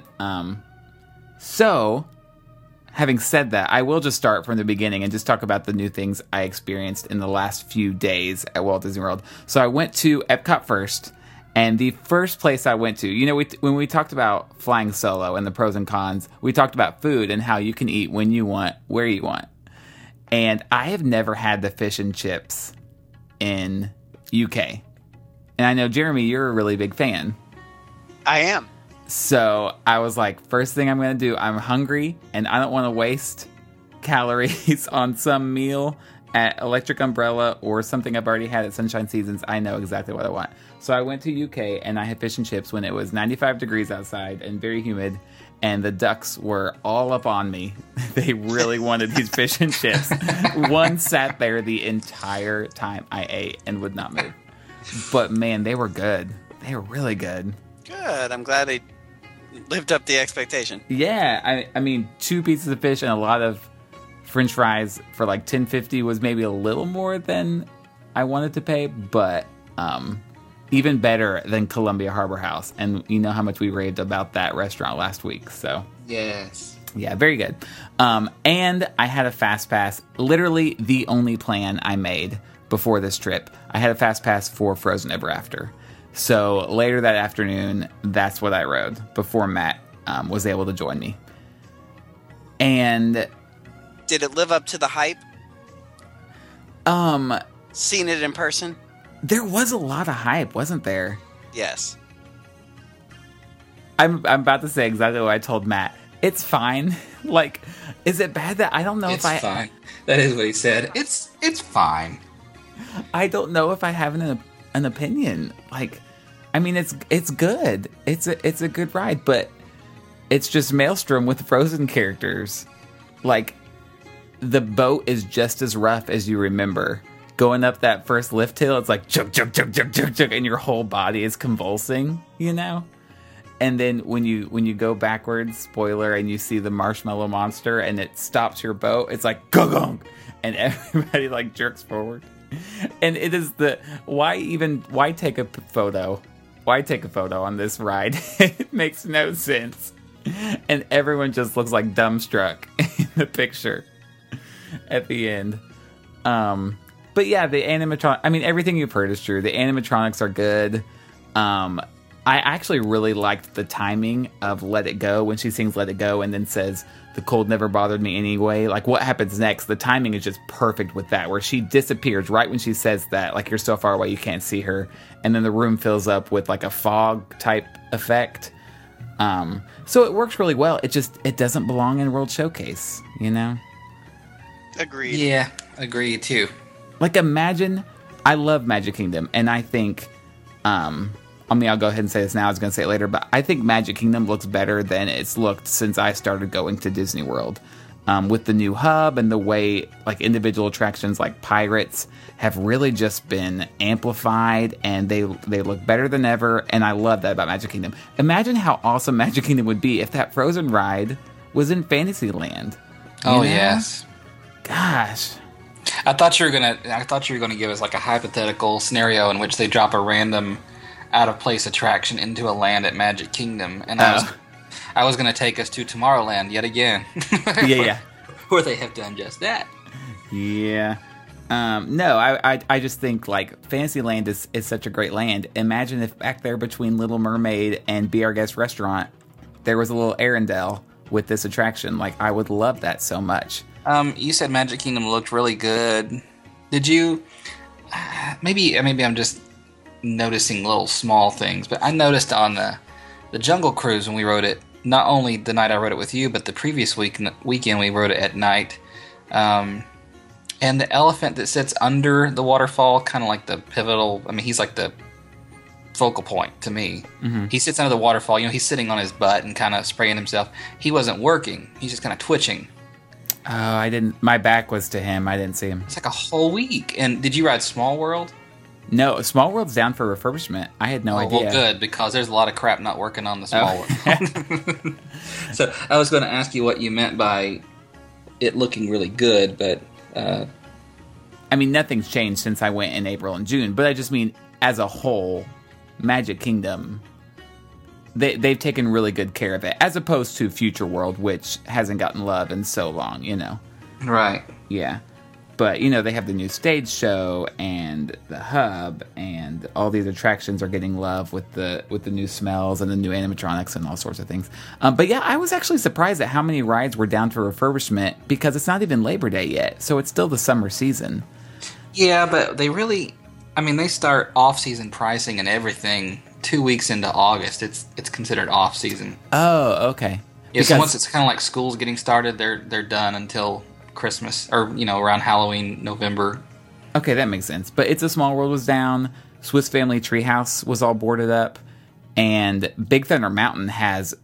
So, having said that, I will just start from the beginning and just talk about the new things I experienced in the last few days at Walt Disney World. So I went to Epcot first, and the first place I went to, when we talked about flying solo and the pros and cons, we talked about food and how you can eat when you want, where you want. And I have never had the fish and chips in UK. And I know, Jeremy, you're a really big fan. I am. So I was like, first thing I'm going to do, I'm hungry and I don't want to waste calories on some meal at Electric Umbrella or something I've already had at Sunshine Seasons. I know exactly what I want. So I went to UK and I had fish and chips when it was 95 degrees outside and very humid. And the ducks were all up on me. They really wanted these fish and chips. One sat there the entire time I ate and would not move. But man, they were good. They were really good. Good. I'm glad they lived up the expectation. Yeah, I mean, 2 pieces of fish and a lot of French fries for like $10.50 was maybe a little more than I wanted to pay, but even better than Columbia Harbor House. And you know how much we raved about that restaurant last week, so Yes. yeah, very good. And I had a fast pass, literally the only plan I made before this trip. I had a fast pass for Frozen Ever After. So later that afternoon, that's what I rode before Matt was able to join me. And Did it live up to the hype? Seeing it in person? there was a lot of hype, wasn't there? Yes. I'm about to say exactly what I told Matt. It's fine. Like, is it bad that I don't know It's if I... fine. That is what he said. It's fine. I don't know if I have an opinion. Like, I mean, it's good. It's a good ride, but it's just Maelstrom with Frozen characters. Like, the boat is just as rough as you remember. Going up that first lift hill, it's like chug, chug, chug, chug, chug, chug, and your whole body is convulsing, you know? And then when you go backwards, spoiler, and you see the marshmallow monster and it stops your boat, it's like gong, and everybody like jerks forward. And it is why take a photo why take a photo on this ride? It makes no sense. And everyone just looks like dumbstruck in the picture at the end. But yeah, the animatronic, I mean, everything you've heard is true. The animatronics are good. I actually really liked the timing of Let It Go when she sings Let It Go and then says, the cold never bothered me anyway. Like, what happens next? The timing is just perfect with that, where she disappears right when she says that. Like, you're so far away you can't see her. And then the room fills up with, like, a fog-type effect. So it works really well. It doesn't belong in World Showcase, you know? Agreed. Yeah, agreed, too. Like, imagine... I love Magic Kingdom, and I think... I'll go ahead and say this now. I was going to say it later, but I think Magic Kingdom looks better than it's looked since I started going to Disney World. With the new hub and the way like individual attractions like Pirates have really just been amplified, and they look better than ever, and I love that about Magic Kingdom. Imagine how awesome Magic Kingdom would be if that Frozen ride was in Fantasyland. Oh, know? Yes. Gosh. I thought you were gonna give us like a hypothetical scenario in which they drop a random out of place attraction into a land at Magic Kingdom, and I was going to take us to Tomorrowland yet again. Yeah. Where they have done just that. Yeah. No, I just think like Fantasyland is such a great land. Imagine if back there between Little Mermaid and Be Our Guest Restaurant, there was a little Arendelle with this attraction. Like, I would love that so much. You said Magic Kingdom looked really good. Did you? Maybe I'm just noticing little small things, but I noticed on the Jungle Cruise when we rode it, not only the night I rode it with you, but the previous weekend we rode it at night, and the elephant that sits under the waterfall, kind of like the pivotal, I mean, he's like the focal point to me. Mm-hmm. He sits under the waterfall, he's sitting on his butt and kind of spraying himself. He wasn't working, he's just kind of twitching. Oh, my back was to him, I didn't see him. It's like a whole week. And did you ride Small World? No, Small World's down for refurbishment. I had no idea. Well, good, because there's a lot of crap not working on the Small World. So I was going to ask you what you meant by it looking really good, but... I mean, nothing's changed since I went in April and June, but I just mean, as a whole, Magic Kingdom, they've taken really good care of it, as opposed to Future World, which hasn't gotten love in so long, Right. Yeah. But, they have the new stage show and the hub, and all these attractions are getting love with the new smells and the new animatronics and all sorts of things. But yeah, I was actually surprised at how many rides were down for refurbishment, because it's not even Labor Day yet, so it's still the summer season. Yeah, but they start off-season pricing and everything 2 weeks into August. It's considered off-season. Oh, okay. Yeah, so once it's kind of like school's getting started, they're done until Christmas, or around Halloween, November. Okay, that makes sense. But It's a Small World was down, Swiss Family Treehouse was all boarded up, and Big Thunder Mountain has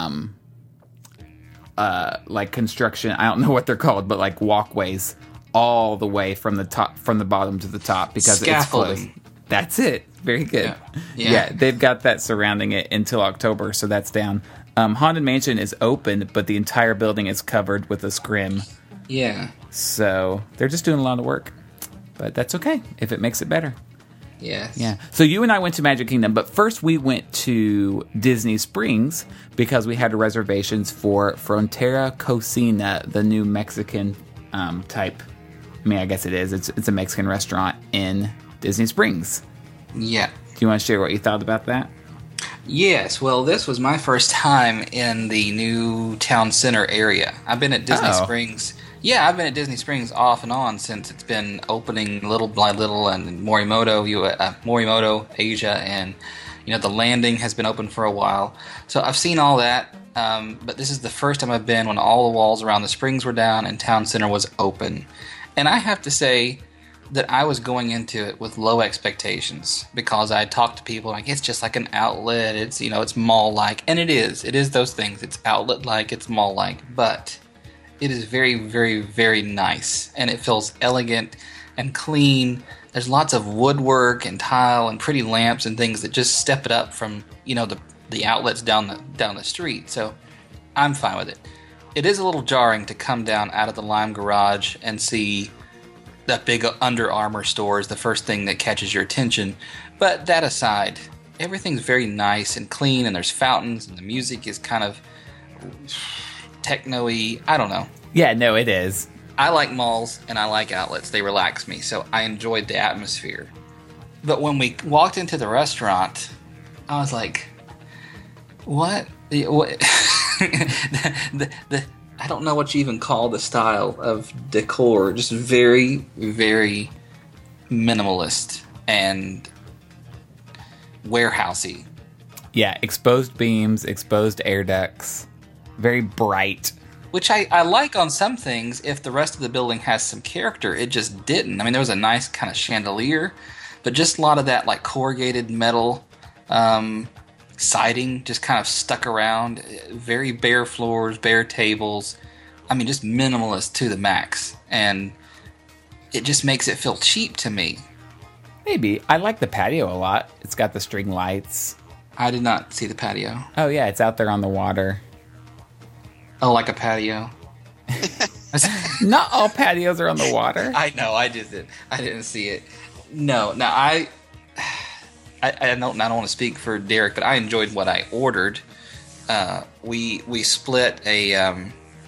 like construction, I don't know what they're called, but like walkways all the way from the bottom to the top, because it's closed. That's it. Very good. Yeah, they've got that surrounding it until October, so that's down. Haunted Mansion is open, but the entire building is covered with a scrim. Yeah. So they're just doing a lot of work. But that's okay if it makes it better. Yes. Yeah. So you and I went to Magic Kingdom, but first we went to Disney Springs because we had reservations for Frontera Cocina, the new Mexican type. I mean, I guess it is. It's a Mexican restaurant in Disney Springs. Yeah. Do you want to share what you thought about that? Yes, well, this was my first time in the new town center area. I've been at Disney Springs. Yeah, I've been at Disney Springs off and on since it's been opening little by little, and Morimoto, Asia, and the landing has been open for a while. So I've seen all that, but this is the first time I've been when all the walls around the springs were down and town center was open. And I have to say that I was going into it with low expectations, because I talked to people like, it's just like an outlet, it's it's mall-like, and it is those things. It's outlet-like, it's mall-like, but it is very, very, very nice, and it feels elegant and clean. There's lots of woodwork and tile and pretty lamps and things that just step it up from the outlets down the street. So I'm fine with it. It is a little jarring to come down out of the Lime Garage and see that big Under Armour store is the first thing that catches your attention. But that aside, everything's very nice and clean, and there's fountains, and the music is kind of techno-y. I don't know. Yeah, no, it is. I like malls and I like outlets. They relax me, so I enjoyed the atmosphere. But when we walked into the restaurant, I was like, what? I don't know what you even call the style of decor. Just very, very minimalist and warehousey. Yeah, exposed beams, exposed air ducts, very bright. Which I like on some things if the rest of the building has some character. It just didn't. I mean, there was a nice kind of chandelier, but just a lot of that like corrugated metal siding just kind of stuck around. Very bare floors, bare tables. I mean, just minimalist to the max. And it just makes it feel cheap to me. Maybe. I like the patio a lot. It's got the string lights. I did not see the patio. Oh, yeah, it's out there on the water. Oh, like a patio? Not all patios are on the water. I know, I didn't see it. No, I don't want to speak for Derek, but I enjoyed what I ordered. We split a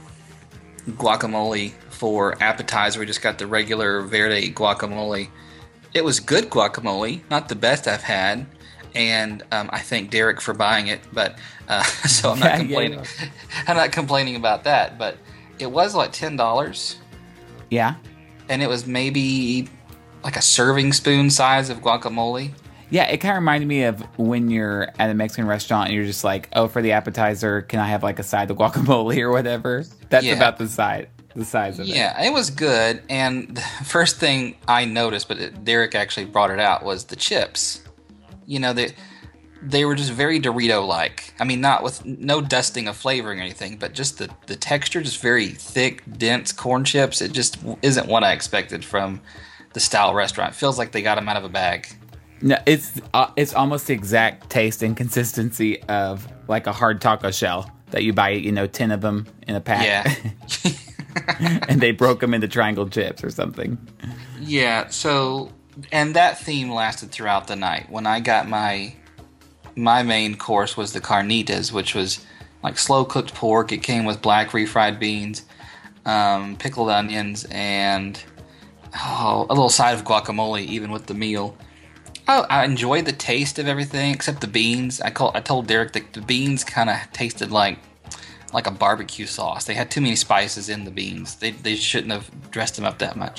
guacamole for appetizer. We just got the regular verde guacamole. It was good guacamole, not the best I've had, and I thank Derek for buying it. But so I'm not complaining. Yeah. I'm not complaining about that. But it was like $10. Yeah, and it was maybe like a serving spoon size of guacamole. Yeah, it kind of reminded me of when you're at a Mexican restaurant and you're just like, oh, for the appetizer, can I have like a side of guacamole or whatever? That's about the size of it. Yeah, it was good. And the first thing I noticed, but Derek actually brought it out, was the chips. You know, they were just very Dorito-like. I mean, not with no dusting of flavoring or anything, but just the texture, just very thick, dense corn chips. It just isn't what I expected from the style restaurant. It feels like they got them out of a bag. No, it's almost the exact taste and consistency of like a hard taco shell that you buy, 10 of them in a pack. Yeah. And they broke them into triangle chips or something. Yeah, so, and that theme lasted throughout the night. When I got my main course was the carnitas, which was like slow-cooked pork. It came with black refried beans, pickled onions, and a little side of guacamole even with the meal. I enjoyed the taste of everything except the beans. I told Derek that the beans kind of tasted like a barbecue sauce. They had too many spices in the beans. They shouldn't have dressed them up that much.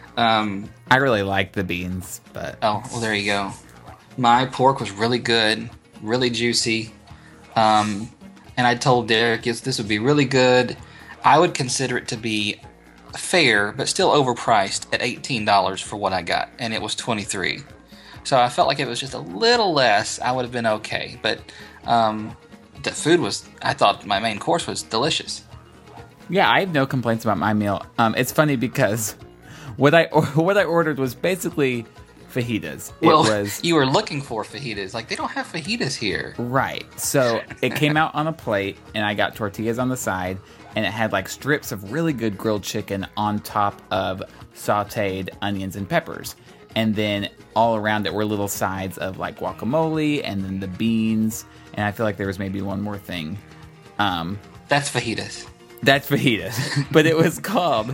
I really liked the beans, but oh, well, there you go. My pork was really good, really juicy, and I told Derek this would be really good. I would consider it to be fair, but still overpriced at $18 for what I got, and it was $23. So I felt like if it was just a little less, I would have been okay. But the food I thought my main course was delicious. Yeah, I have no complaints about my meal. It's funny because what I ordered was basically fajitas. You were looking for fajitas. Like, they don't have fajitas here. Right. So it came out on a plate, and I got tortillas on the side, and it had like strips of really good grilled chicken on top of sauteed onions and peppers. And then all around it were little sides of like guacamole and then the beans. And I feel like there was maybe one more thing. That's fajitas. That's fajitas. But it was called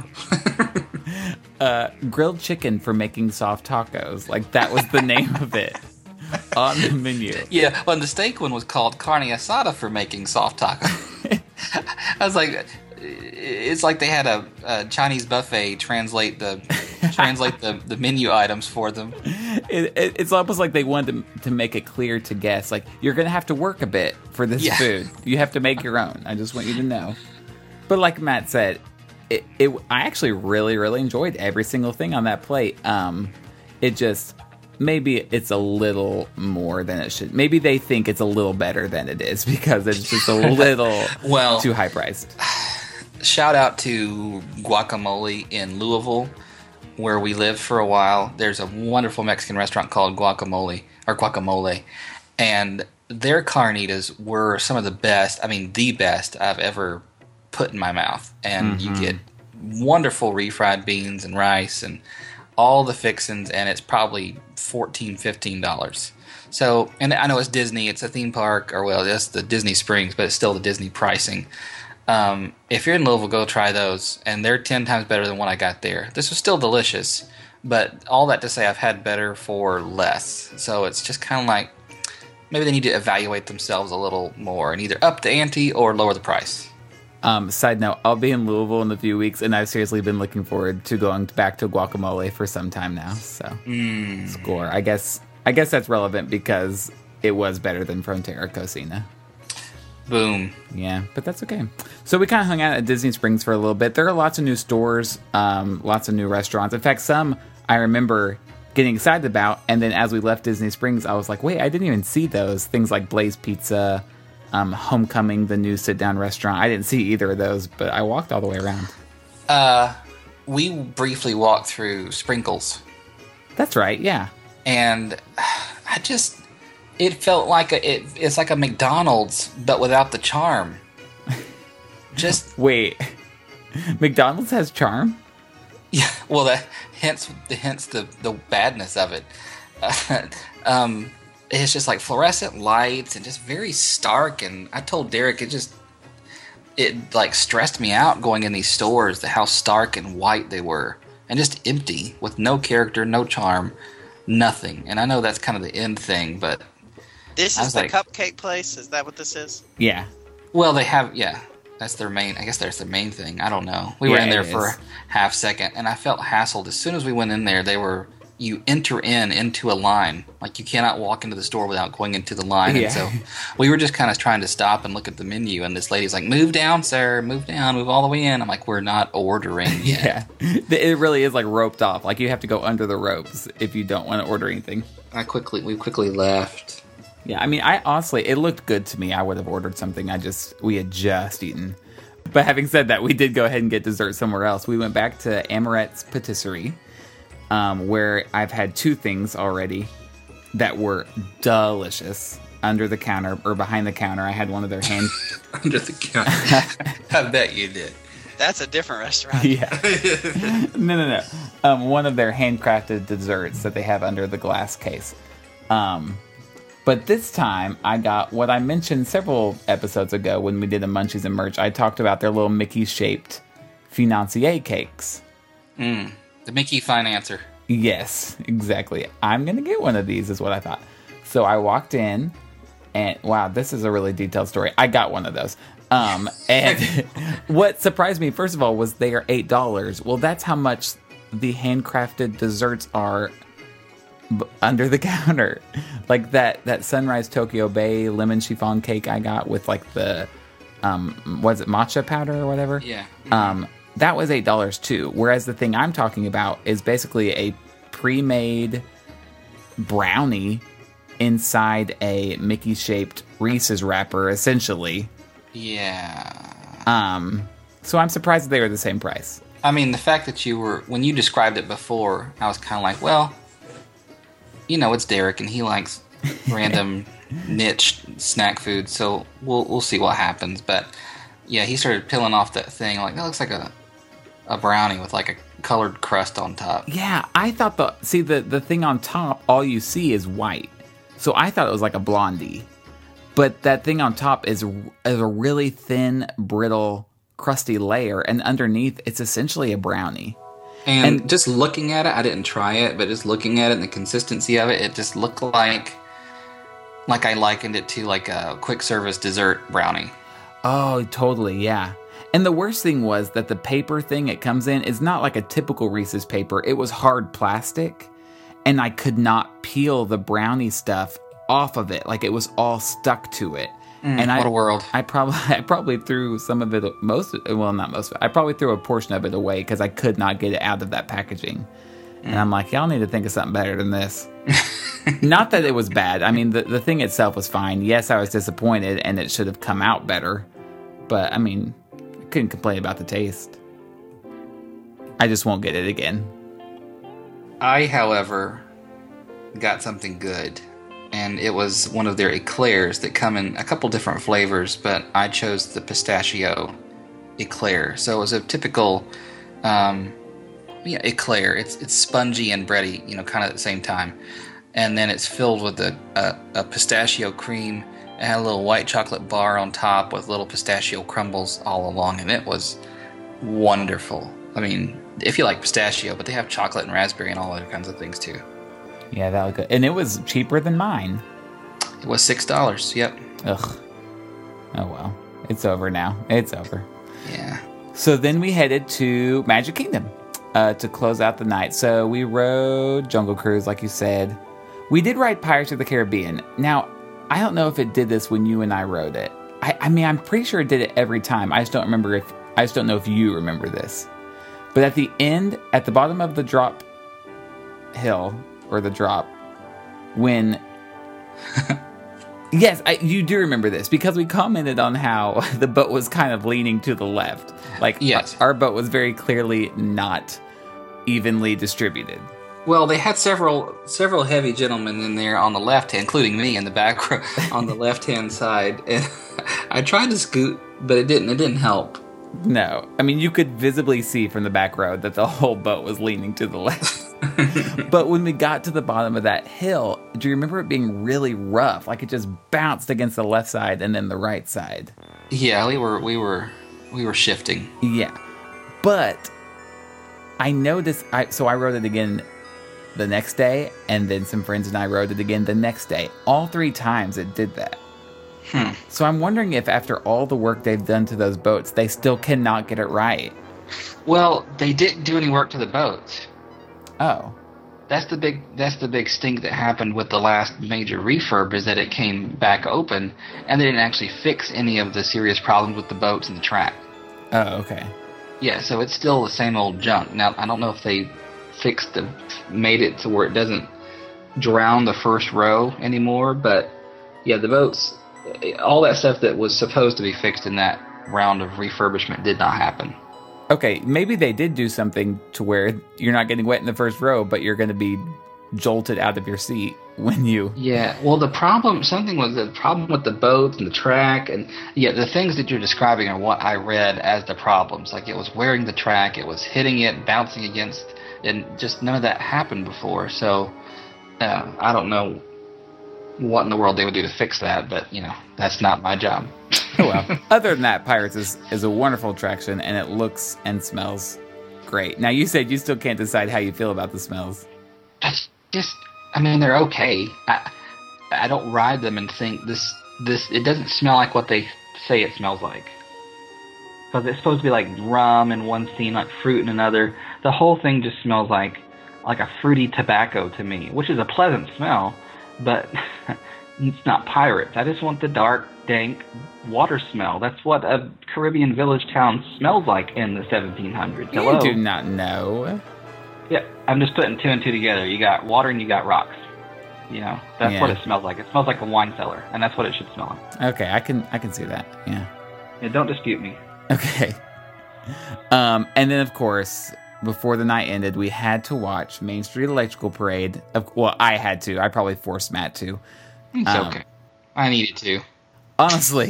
grilled chicken for making soft tacos. Like, that was the name of it on the menu. Yeah, well, the steak one was called carne asada for making soft tacos. I was like, it's like they had a Chinese buffet translate the menu items for them. It's almost like they wanted to make it clear to guests, like, you're going to have to work a bit for this food. You have to make your own. I just want you to know. But like Matt said, I actually really, really enjoyed every single thing on that plate. It just, maybe it's a little more than it should. Maybe they think it's a little better than it is because it's just a little too high priced. Shout out to Guacamole in Louisville, where we lived for a while. There's a wonderful Mexican restaurant called Guacamole, and their carnitas were some of the best, the best I've ever put in my mouth. And you get wonderful refried beans and rice, and all the fixins, and it's probably $14-15. So, and I know it's Disney, it's a theme park, or well, it's the Disney Springs, but it's still the Disney pricing. If you're in Louisville, go try those, and they're 10 times better than what I got there. This was still delicious, but all that to say, I've had better for less. So it's just kind of like maybe they need to evaluate themselves a little more and either up the ante or lower the price. Side note, I'll be in Louisville in a few weeks, and I've seriously been looking forward to going back to Guacamole for some time now. So, score. I guess that's relevant because it was better than Frontera Cocina. Boom. Yeah, but that's okay. So we kind of hung out at Disney Springs for a little bit. There are lots of new stores, lots of new restaurants. In fact, some I remember getting excited about, and then as we left Disney Springs, I was like, wait, I didn't even see those. Things like Blaze Pizza, Homecoming, the new sit-down restaurant. I didn't see either of those, but I walked all the way around. We briefly walked through Sprinkles. That's right, yeah. And it felt like it's like a McDonald's, but without the charm. Just wait, McDonald's has charm? Yeah, well, hence the badness of it. It's just like fluorescent lights and just very stark. And I told Derek it like stressed me out going in these stores, how stark and white they were, and just empty with no character, no charm, nothing. And I know that's kind of the end thing, but this is the cupcake place. Is that what this is? Yeah. Well, they have, yeah. That's their main. I guess that's their main thing. I don't know. We were in there for a half second, and I felt hassled as soon as we went in there. You enter into a line. Like, you cannot walk into the store without going into the line. And so we were just kind of trying to stop and look at the menu, and this lady's like, "Move down, sir. Move down. Move all the way in." I'm like, "We're not ordering yet." Yeah, it really is like roped off. Like, you have to go under the ropes if you don't want to order anything. We quickly left. Yeah, I mean, it looked good to me. I would have ordered something. We had just eaten. But having said that, we did go ahead and get dessert somewhere else. We went back to Amorette's Patisserie, where I've had two things already that were delicious. Under the counter, or behind the counter, I had one of their hand... Under the counter. I bet you did. That's a different restaurant. Yeah. No. One of their handcrafted desserts that they have under the glass case. But this time, I got what I mentioned several episodes ago when we did a Munchies and Merch. I talked about their little Mickey-shaped financier cakes. The Mickey Financer. Yes, exactly. I'm going to get one of these, is what I thought. So I walked in, and wow, this is a really detailed story. I got one of those. And what surprised me, first of all, was they are $8. Well, that's how much the handcrafted desserts are under the counter. Like that Sunrise Tokyo Bay lemon chiffon cake I got with like the was it matcha powder or whatever? Yeah. That was $8 too. Whereas the thing I'm talking about is basically a pre-made brownie inside a Mickey shaped Reese's wrapper, essentially. Yeah. So I'm surprised that they were the same price. I mean, the fact that when you described it before, I was kind of like, well, it's Derek, and he likes random niche snack food, so we'll see what happens. But yeah, he started peeling off that thing, like, that looks like a brownie with like a colored crust on top. Yeah, I thought the thing on top, all you see is white. So I thought it was like a blondie. But that thing on top is a really thin, brittle, crusty layer, and underneath it's essentially a brownie. And just looking at it, I didn't try it, but just looking at it and the consistency of it, it just looked like I likened it to like a quick service dessert brownie. Oh, totally, yeah. And the worst thing was that the paper thing it comes in is not like a typical Reese's paper. It was hard plastic, and I could not peel the brownie stuff off of it. Like, it was all stuck to it. And what a world. I probably threw some of it, not most of it. I probably threw a portion of it away because I could not get it out of that packaging. And I'm like, y'all need to think of something better than this. Not that it was bad. I mean, the thing itself was fine. Yes, I was disappointed, and it should have come out better. But, I mean, I couldn't complain about the taste. I just won't get it again. I, however, got something good. And it was one of their eclairs that come in a couple different flavors, but I chose the pistachio eclair. So it was a typical, yeah, eclair. It's spongy and bready, kind of at the same time. And then it's filled with a pistachio cream. It had a little white chocolate bar on top with little pistachio crumbles all along, and it was wonderful. I mean, if you like pistachio, but they have chocolate and raspberry and all other kinds of things too. Yeah, that was good. And it was cheaper than mine. It was $6. Yep. Ugh. Oh, well. It's over now. It's over. Yeah. So then we headed to Magic Kingdom to close out the night. So we rode Jungle Cruise, like you said. We did ride Pirates of the Caribbean. Now, I don't know if it did this when you and I rode it. I mean, I'm pretty sure it did it every time. I just don't know if you remember this. But at the end, at the bottom of the drop hill, or the drop, when... Yes, you do remember this, because we commented on how the boat was kind of leaning to the left. Like, yes. Our boat was very clearly not evenly distributed. Well, they had several heavy gentlemen in there on the left hand, including me in the back row, on the left-hand side. And I tried to scoot, but it didn't help. No. I mean, you could visibly see from the back row that the whole boat was leaning to the left. But when we got to the bottom of that hill, do you remember it being really rough? Like it just bounced against the left side and then the right side. Yeah, we were shifting. Yeah. But I noticed, so I rode it again the next day, and then some friends and I rode it again the next day. All 3 times it did that. So I'm wondering if after all the work they've done to those boats, they still cannot get it right. Well, they didn't do any work to the boats. Oh. That's the big stink that happened with the last major refurb, is that it came back open and they didn't actually fix any of the serious problems with the boats and the track. Oh, okay. Yeah, so it's still the same old junk. Now, I don't know if they made it to where it doesn't drown the first row anymore, but yeah, the boats, all that stuff that was supposed to be fixed in that round of refurbishment did not happen. Okay, maybe they did do something to where you're not getting wet in the first row, but you're going to be jolted out of your seat when you... Yeah, well, the problem with the boats and the track, and yeah, the things that you're describing are what I read as the problems. Like, it was wearing the track, it was hitting it, bouncing against, and just none of that happened before. So, I don't know what in the world they would do to fix that, but, that's not my job. Oh, well. Other than that, Pirates is a wonderful attraction, and it looks and smells great. Now, you said you still can't decide how you feel about the smells. That's just, they're okay. I don't ride them and think this it doesn't smell like what they say it smells like. Because it's supposed to be like rum in one scene, like fruit in another. The whole thing just smells like a fruity tobacco to me, which is a pleasant smell, but it's not Pirates. I just want the dark, dank water smell. That's what a Caribbean village town smells like in the 1700s. Hello? You do not know. Yeah, I'm just putting 2 and 2 together. You got water and you got rocks. That's what it smells like. It smells like a wine cellar, and that's what it should smell like. Okay, I can see that. Yeah. Yeah, don't dispute me. Okay. And then, of course, before the night ended, we had to watch Main Street Electrical Parade. Well, I had to. I probably forced Matt to. It's okay. I needed to. Honestly,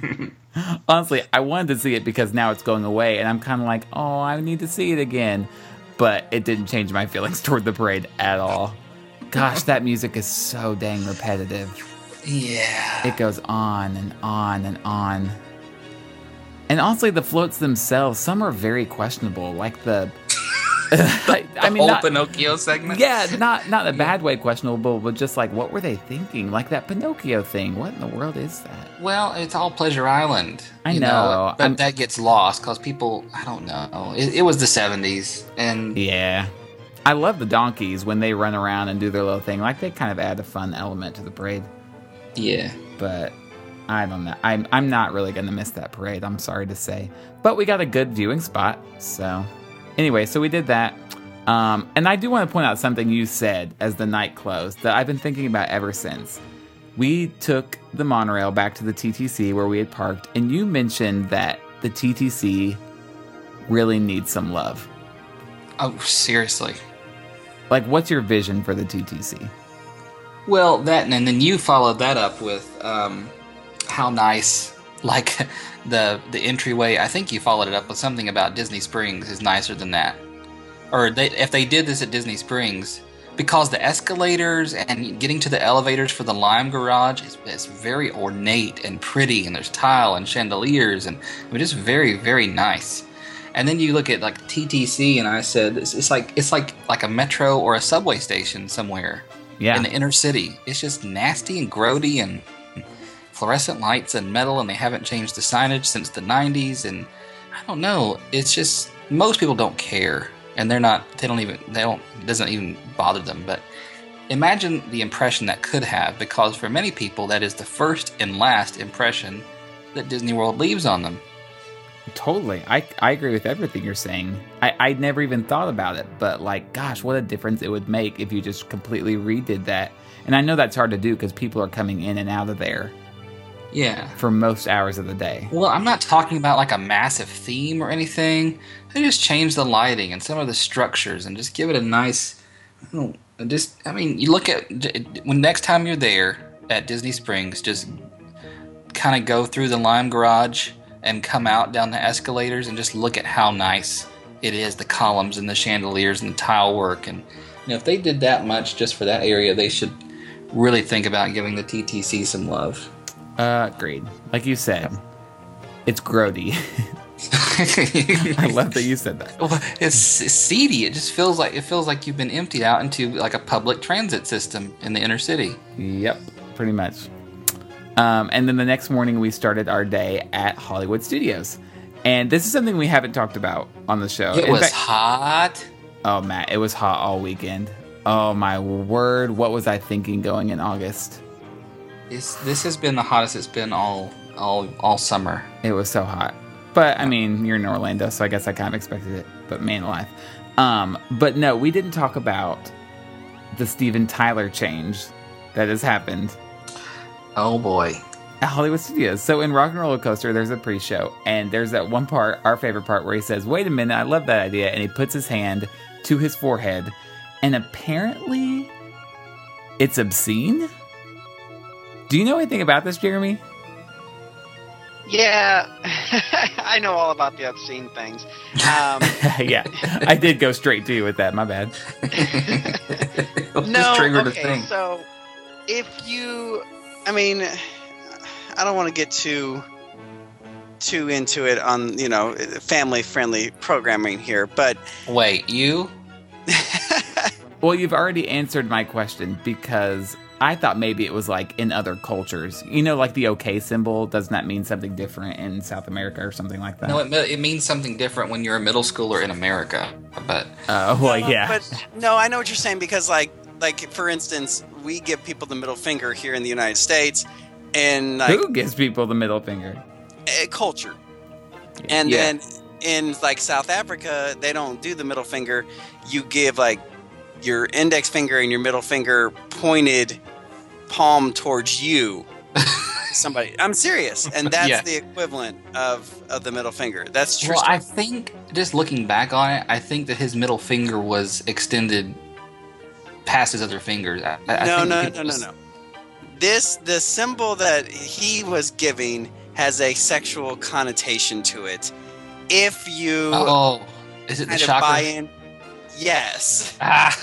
I wanted to see it because now it's going away, and I'm kind of like, oh, I need to see it again. But it didn't change my feelings toward the parade at all. Gosh, that music is so dang repetitive. Yeah. It goes on and on and on. And honestly, the floats themselves, some are very questionable, like the... whole Pinocchio segment? Yeah, not in a bad way questionable, but just like, what were they thinking? Like that Pinocchio thing. What in the world is that? Well, it's all Pleasure Island. I know. But that gets lost because people, I don't know. It was the 70s. And yeah. I love the donkeys when they run around and do their little thing. Like, they kind of add a fun element to the parade. Yeah. But I don't know. I'm not really going to miss that parade, I'm sorry to say. But we got a good viewing spot, so... Anyway, so we did that. And I do want to point out something you said as the night closed that I've been thinking about ever since. We took the monorail back to the TTC where we had parked, and you mentioned that the TTC really needs some love. Oh, seriously? Like, what's your vision for the TTC? Well, that, and then you followed that up with how nice, like, the entryway. I think you followed it up with something about Disney Springs is nicer than that. if they did this at Disney Springs, because the escalators and getting to the elevators for the Lime Garage is very ornate and pretty, and there's tile and chandeliers, and just very, very nice. And then you look at like TTC, and I said it's like a metro or a subway station somewhere in the inner city. It's just nasty and grody and fluorescent lights and metal, and they haven't changed the signage since the 90s. And I don't know. It's just most people don't care, and it doesn't even bother them. But imagine the impression that could have, because for many people that is the first and last impression that Disney World leaves on them. Totally. I agree with everything you're saying. I never even thought about it, but like, gosh, what a difference it would make if you just completely redid that. And I know that's hard to do because people are coming in and out of there. Yeah. For most hours of the day. Well, I'm not talking about like a massive theme or anything. They just change the lighting and some of the structures and just give it a nice, you look at, when next time you're there at Disney Springs, just kind of go through the Lime Garage and come out down the escalators and just look at how nice it is, the columns and the chandeliers and the tile work. And if they did that much just for that area, they should really think about giving the TTC some love. Agreed. Like you said, it's grody. I love that you said that. Well, it's seedy. It just feels like you've been emptied out into like a public transit system in the inner city. Yep, pretty much. And then the next morning, we started our day at Hollywood Studios. And this is something we haven't talked about on the show. It was hot. Oh, Matt, it was hot all weekend. Oh, my word. What was I thinking going in August? This has been the hottest it's been all summer. It was so hot. But, I mean, you're in Orlando, so I guess I kind of expected it. But man alive. But no, we didn't talk about the Steven Tyler change that has happened. Oh, boy. At Hollywood Studios. So in Rock and Roller Coaster, there's a pre-show, and there's that one part, our favorite part, where he says, "Wait a minute, I love that idea," and he puts his hand to his forehead, and apparently it's obscene? Do you know anything about this, Jeremy? Yeah, I know all about the obscene things. Yeah, I did go straight to you with that, my bad. No, okay, so if you... I don't want to get too into it on, family-friendly programming here, but... Wait, you? Well, you've already answered my question, because I thought maybe it was like in other cultures. Like the OK symbol, doesn't that mean something different in South America or something like that? No, it means something different when you're a middle schooler in America, but... yeah. But, no, I know what you're saying, because, like for instance, we give people the middle finger here in the United States, and who gives people the middle finger? Culture. And then in like South Africa, they don't do the middle finger. You give like your index finger and your middle finger pointed palm towards you. Somebody, I'm serious, and that's the equivalent of the middle finger. That's true. Well, I think just looking back on it, I think that his middle finger was extended past his other fingers. No. The symbol that he was giving has a sexual connotation to it. If you is it the kind of chakra? buy in, yes.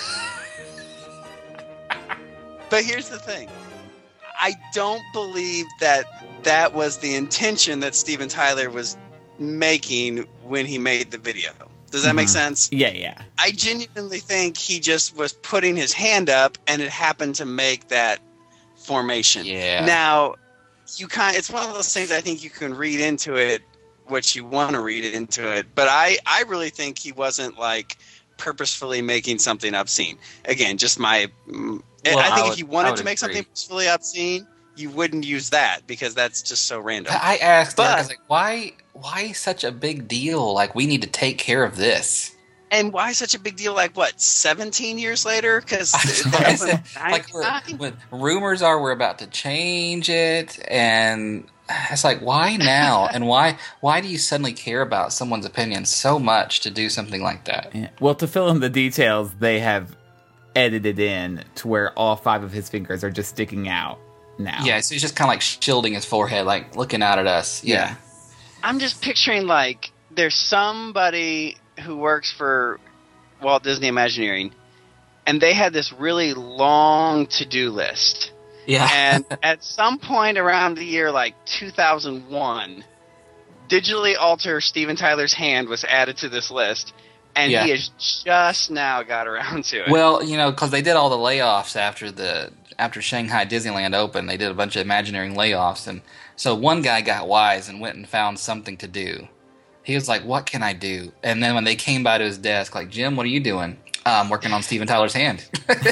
But here's the thing. I don't believe that was the intention that Steven Tyler was making when he made the video. Does that make sense? Yeah. I genuinely think he just was putting his hand up, and it happened to make that formation. Yeah. Now, it's one of those things I think you can read into it what you want to read into it. But I really think he wasn't like purposefully making something obscene. Again, just my... I think if you wanted to make something purposefully obscene, you wouldn't use that, because that's just so random. I asked, I was like, why such a big deal? Like, we need to take care of this. And why such a big deal? Like, what, 17 years later? Because when rumors are we're about to change it, and it's like, why now? And why do you suddenly care about someone's opinion so much to do something like that? Yeah. Well, to fill in the details, they have edited in to where all 5 of his fingers are just sticking out now. Yeah, so he's just kind of like shielding his forehead, like looking out at us. Yeah. I'm just picturing like there's somebody who works for Walt Disney Imagineering, and they had this really long to-do list. Yeah. And at some point around the year like 2001, digitally alter Steven Tyler's hand was added to this list, and he has just now got around to it. Well, because they did all the layoffs after Shanghai Disneyland opened, they did a bunch of Imagineering layoffs, and so one guy got wise and went and found something to do. He was like, "What can I do?" And then when they came by to his desk, like, "Jim, what are you doing?" "I'm working on Steven Tyler's hand."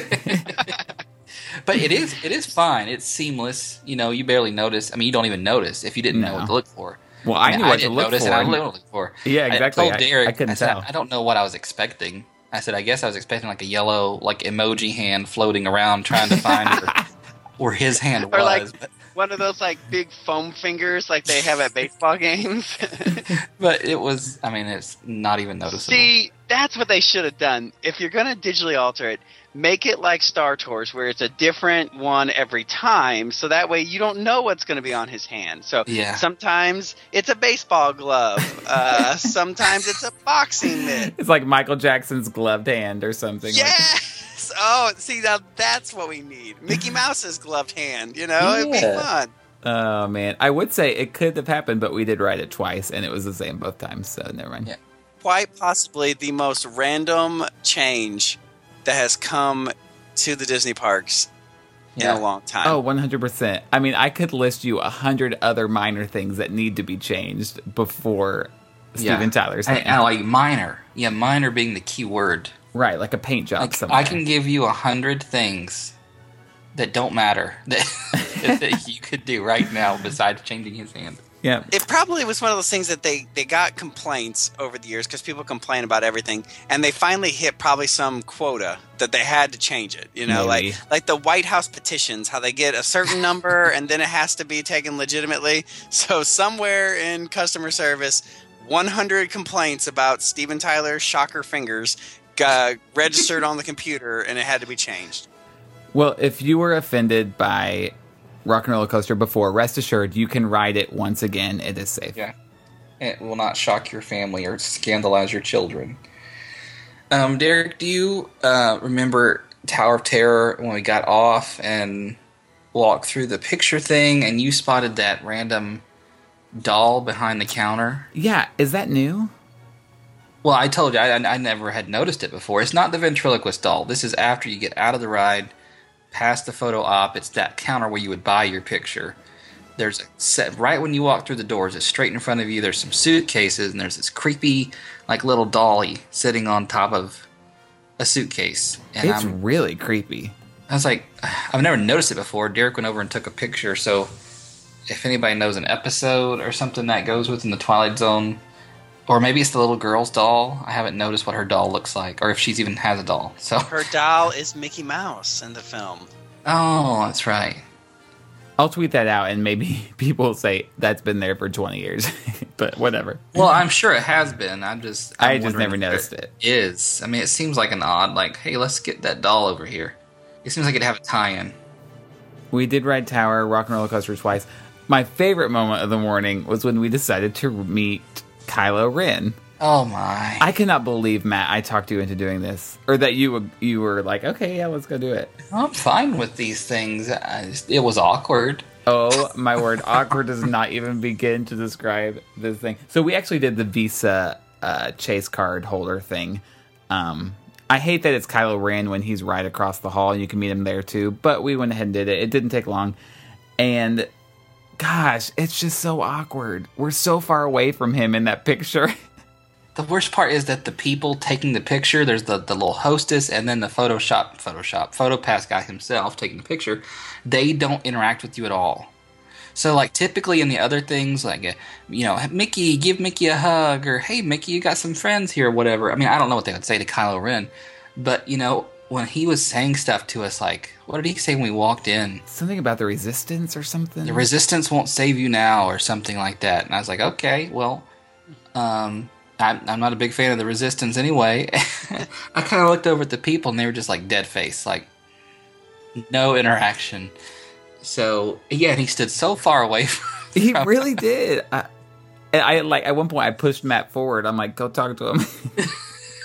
But it is fine. It's seamless. You barely notice. I mean, you don't even notice if you didn't know what to look for. Well, I knew what to look for. And I didn't look for. Yeah, exactly. I told Derek, I couldn't said, tell. I don't know what I was expecting. I said, I guess I was expecting like a yellow emoji hand floating around trying to find where his hand was. Or like one of those like big foam fingers like they have at baseball games. But it's not even noticeable. See, that's what they should have done. If you're going to digitally alter it, make it like Star Tours where it's a different one every time, so that way you don't know what's going to be on his hand. So sometimes it's a baseball glove. Sometimes it's a boxing mitt. It's like Michael Jackson's gloved hand or something. Yes! Oh, see, now that's what we need. Mickey Mouse's gloved hand, It'd be fun. Oh, man. I would say it could have happened, but we did write it twice, and it was the same both times, so never mind. Yeah. Quite possibly the most random change that has come to the Disney parks in a long time. Oh, 100%. I mean, I could list you 100 other minor things that need to be changed before Steven Tyler's hand. I like minor. Yeah, minor being the key word. Right, like a paint job. I can give you 100 things that don't matter that you could do right now besides changing his hand. Yeah. It probably was one of those things that they got complaints over the years because people complain about everything, and they finally hit probably some quota that they had to change it. Like the White House petitions, how they get a certain number and then it has to be taken legitimately. So somewhere in customer service, 100 complaints about Steven Tyler's shocker fingers got registered on the computer, and it had to be changed. Well, if you were offended by Rock and Roller Coaster before, rest assured you can ride it once again. It is safe. Yeah. It will not shock your family or scandalize your children. Derek, do you remember Tower of Terror when we got off and walked through the picture thing and you spotted that random doll behind the counter? Yeah. Is that new? Well, I told you, I never had noticed it before. It's not the ventriloquist doll. This is after you get out of the ride, past the photo op. It's that counter where you would buy your picture. There's a set right when you walk through the doors. It's straight in front of you. There's some suitcases, and there's this creepy, little dolly sitting on top of a suitcase. And it's really creepy. I was like, I've never noticed it before. Derek went over and took a picture. So, if anybody knows an episode or something that goes within the Twilight Zone, or maybe it's the little girl's doll. I haven't noticed what her doll looks like, or if she even has a doll. So her doll is Mickey Mouse in the film. Oh, that's right. I'll tweet that out, and maybe people will say that's been there for 20 years. But whatever. Well, I'm sure it has been. I just never noticed it. Is. I mean, it seems like an odd, hey, let's get that doll over here. It seems like it'd have a tie-in. We did ride Tower, Rock and Roller Coaster twice. My favorite moment of the morning was when we decided to meet Kylo Ren. Oh my! I cannot believe, Matt, I talked you into doing this, or that you were like, okay, yeah, let's go do it. I'm fine with these things. It was awkward. Oh my word, awkward does not even begin to describe this thing. So we actually did the Visa chase card holder thing. I hate that it's Kylo Ren when he's right across the hall, and you can meet him there too. But we went ahead and did it. It didn't take long, and gosh, it's just so awkward. We're so far away from him in that picture. The worst part is that the people taking the picture, there's the little hostess and then the PhotoPass guy himself taking the picture, they don't interact with you at all. So, typically in the other things, Mickey, give Mickey a hug, or, hey, Mickey, you got some friends here, or whatever. I mean, I don't know what they would say to Kylo Ren, but, when he was saying stuff to us, what did he say when we walked in? Something about the Resistance or something? The Resistance won't save you now, or something like that. And I was like, okay, well, I'm not a big fan of the Resistance anyway. I kind of looked over at the people, and they were just, dead face, no interaction. So, yeah, and he stood so far away from He really did. I at one point, I pushed Matt forward. I'm like, go talk to him.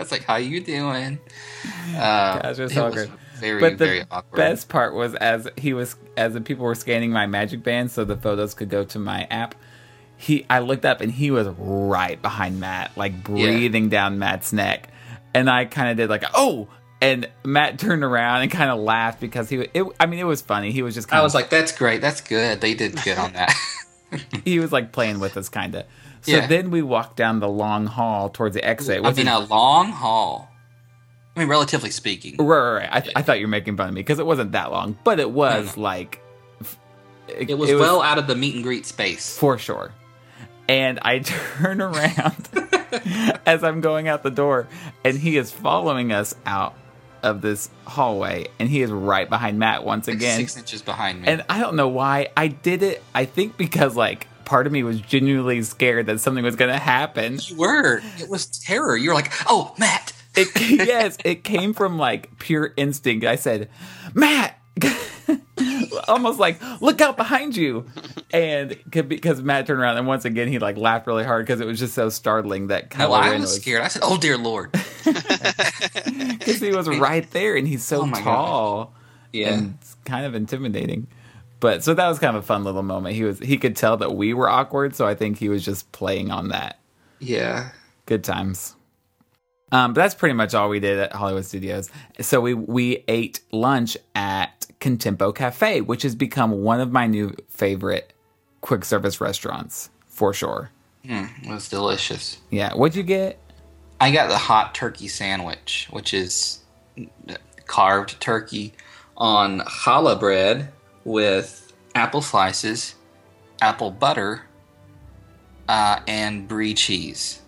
It's like, how you doing? Gosh, it was so awkward. Very, but the very awkward. best part was as the people were scanning my Magic Band so the photos could go to my app. I looked up and he was right behind Matt, like breathing down Matt's neck, and I kind of did like, oh, and Matt turned around and kind of laughed because it was funny. He was just I was like, that's great, that's good. They did good on that. He was like playing with us, kind of. So then we walked down the long hall towards the exit. A long hall. I mean, relatively speaking. Right. I thought you were making fun of me because it wasn't that long, but it was like... It was well out of the meet and greet space. For sure. And I turn around as I'm going out the door, and he is following us out of this hallway, and he is right behind Matt once again. 6 inches behind me. And I don't know why I did it. I think because, like, part of me was genuinely scared that something was going to happen. You were. It was terror. You were like, oh, Matt. Yes, it came from, like, pure instinct. I said, Matt! Almost like, look out behind you. And because Matt turned around, and once again, he, like, laughed really hard because it was just so startling that Kylo Ren I was scared. I said, oh, dear Lord. Because he was right there, and he's so tall. Yeah. And it's kind of intimidating. But so that was kind of a fun little moment. He could tell that we were awkward, so I think he was just playing on that. Yeah. Good times. But that's pretty much all we did at Hollywood Studios. So we ate lunch at Contempo Cafe, which has become one of my new favorite quick service restaurants, for sure. It was delicious. Yeah. What'd you get? I got the hot turkey sandwich, which is carved turkey on challah bread with apple slices, apple butter, and brie cheese.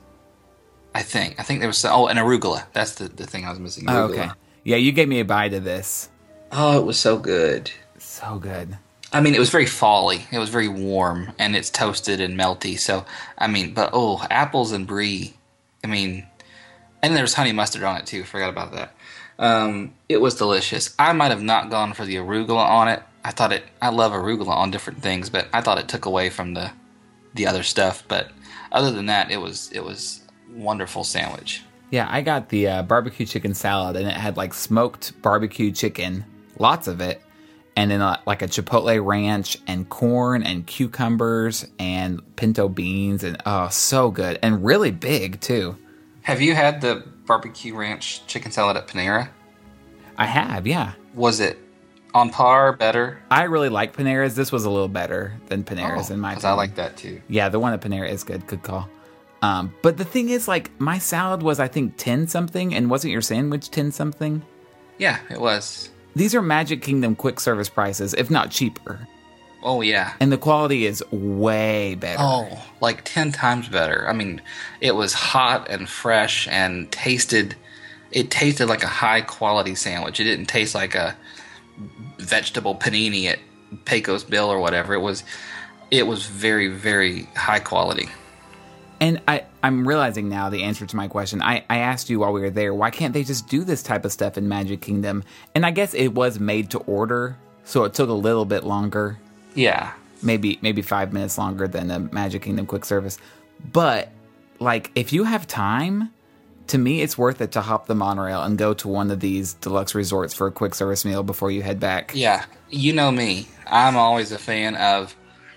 I think there was an arugula. That's the thing I was missing. Arugula. Oh, okay. Yeah, you gave me a bite of this. Oh, it was so good. So good. I mean, it was very fall-y. It was very warm, and it's toasted and melty. So, I mean, but apples and brie. I mean, and there's honey mustard on it too. Forgot about that. It was delicious. I might have not gone for the arugula on it. I love arugula on different things, but I thought it took away from the other stuff. But other than that, it was wonderful sandwich. Yeah, I got the barbecue chicken salad, and it had like smoked barbecue chicken, lots of it, and then like a chipotle ranch and corn and cucumbers and pinto beans, and so good and really big too. Have you had the barbecue ranch chicken salad at Panera? I have, yeah. Was it on par, better? I really like Panera's. This was a little better than Panera's in my opinion. Because I like that too. Yeah, the one at Panera is good. Good call. But the thing is, like, my salad was, I think, 10-something, and wasn't your sandwich 10-something? Yeah, it was. These are Magic Kingdom quick service prices, if not cheaper. Oh, yeah. And the quality is way better. Oh, like 10 times better. I mean, it was hot and fresh and tasted like a high-quality sandwich. It didn't taste like a vegetable panini at Pecos Bill or whatever. It was very, very high quality. And I'm realizing now the answer to my question. I asked you while we were there, why can't they just do this type of stuff in Magic Kingdom? And I guess it was made to order, so it took a little bit longer. Yeah. Maybe 5 minutes longer than the Magic Kingdom quick service. But, like, if you have time, to me, it's worth it to hop the monorail and go to one of these deluxe resorts for a quick service meal before you head back. Yeah. You know me. I'm always a fan of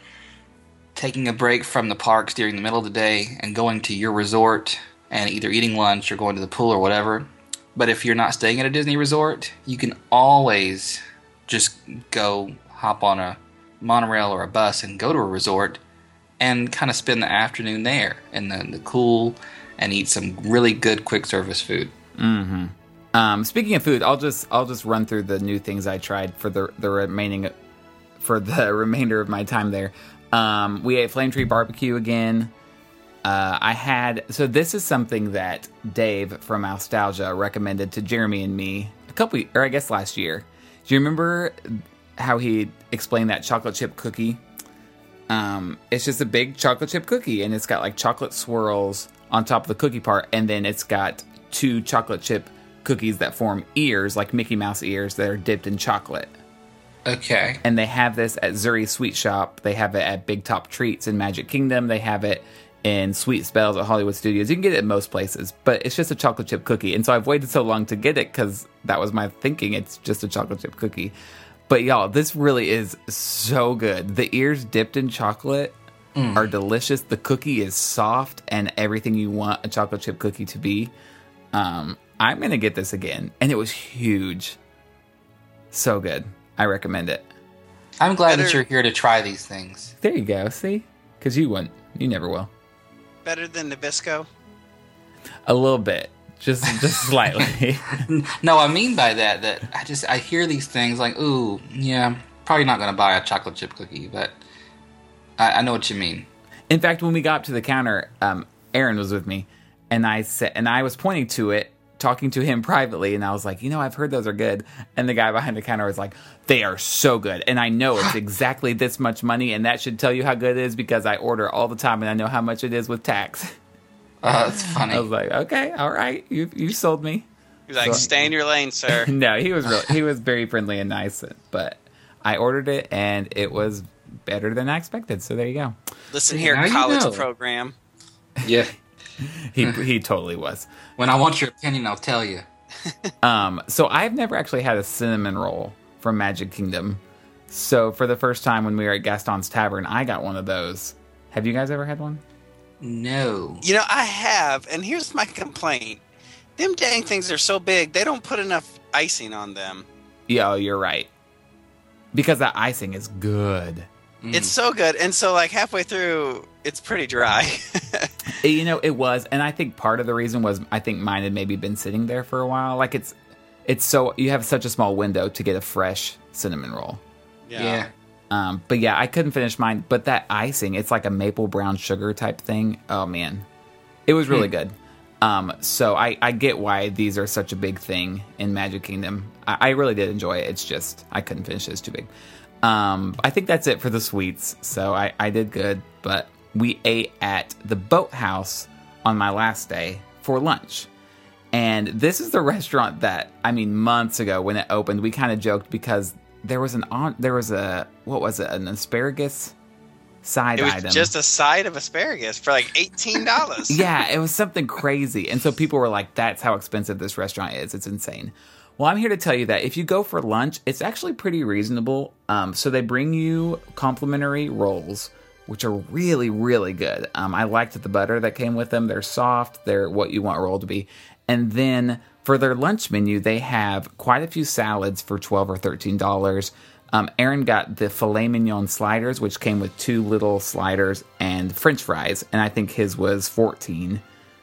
taking a break from the parks during the middle of the day and going to your resort and either eating lunch or going to the pool or whatever. But if you're not staying at a Disney resort, you can always just go hop on a monorail or a bus and go to a resort and kind of spend the afternoon there in the cool and eat some really good quick service food. Mm-hmm. Speaking of food, I'll just run through the new things I tried for the remainder of my time there. We ate Flame Tree Barbecue again. So this is something that Dave from Nostalgia recommended to Jeremy and me last year. Do you remember how he explained that chocolate chip cookie? It's just a big chocolate chip cookie, and it's got like chocolate swirls on top of the cookie part, and then it's got 2 chocolate chip cookies that form ears, like Mickey Mouse ears, that are dipped in chocolate. Okay. And they have this at Zuri Sweet Shop. They have it at Big Top Treats in Magic Kingdom. They have it in Sweet Spells at Hollywood Studios. You can get it at most places, but it's just a chocolate chip cookie. And so I've waited so long to get it because that was my thinking. It's just a chocolate chip cookie. But y'all, this really is so good. The ears dipped in chocolate are delicious. The cookie is soft and everything you want a chocolate chip cookie to be. I'm going to get this again. And it was huge. So good. I recommend it. I'm glad that you're here to try these things. There you go. See? Because you wouldn't. You never will. Better than Nabisco? A little bit. Just slightly. No, I mean by that I hear these things like, ooh, yeah, probably not going to buy a chocolate chip cookie, but I know what you mean. In fact, when we got up to the counter, Aaron was with me, and I was pointing to it, talking to him privately, and I was like, I've heard those are good. And the guy behind the counter was like, they are so good. And I know it's exactly this much money, and that should tell you how good it is because I order all the time, and I know how much it is with tax. That's funny. I was like, okay, all right, you sold me. He's like, stay in your lane, sir. No, he was very friendly and nice, but I ordered it, and it was better than I expected. So there you go. Listen here, college program. Yeah. He totally was. When I want your opinion, I'll tell you. So I've never actually had a cinnamon roll from Magic Kingdom. So for the first time when we were at Gaston's Tavern, I got one of those. Have you guys ever had one? No. I have, and here's my complaint. Them dang things are so big, they don't put enough icing on them. Yeah, you're right. Because that icing is good. It's so good, and so like halfway through, it's pretty dry. It was, and I think part of the reason was I think mine had maybe been sitting there for a while. Like it's so you have such a small window to get a fresh cinnamon roll. Yeah. But yeah, I couldn't finish mine. But that icing, it's like a maple brown sugar type thing. Oh man, it was really good. So I get why these are such a big thing in Magic Kingdom. I really did enjoy it. It's just I couldn't finish it. It's too big. I think that's it for the sweets. So I did good, but we ate at the Boathouse on my last day for lunch. And this is the restaurant that, months ago when it opened, we kind of joked because there was an asparagus side item. It was just a side of asparagus for like $18. Yeah, it was something crazy. And so people were like, that's how expensive this restaurant is. It's insane. Well, I'm here to tell you that if you go for lunch, it's actually pretty reasonable. So they bring you complimentary rolls, which are really, really good. I liked the butter that came with them. They're soft. They're what you want a roll to be. And then for their lunch menu, they have quite a few salads for $12 or $13. Aaron got the filet mignon sliders, which came with 2 little sliders and French fries, and I think his was $14.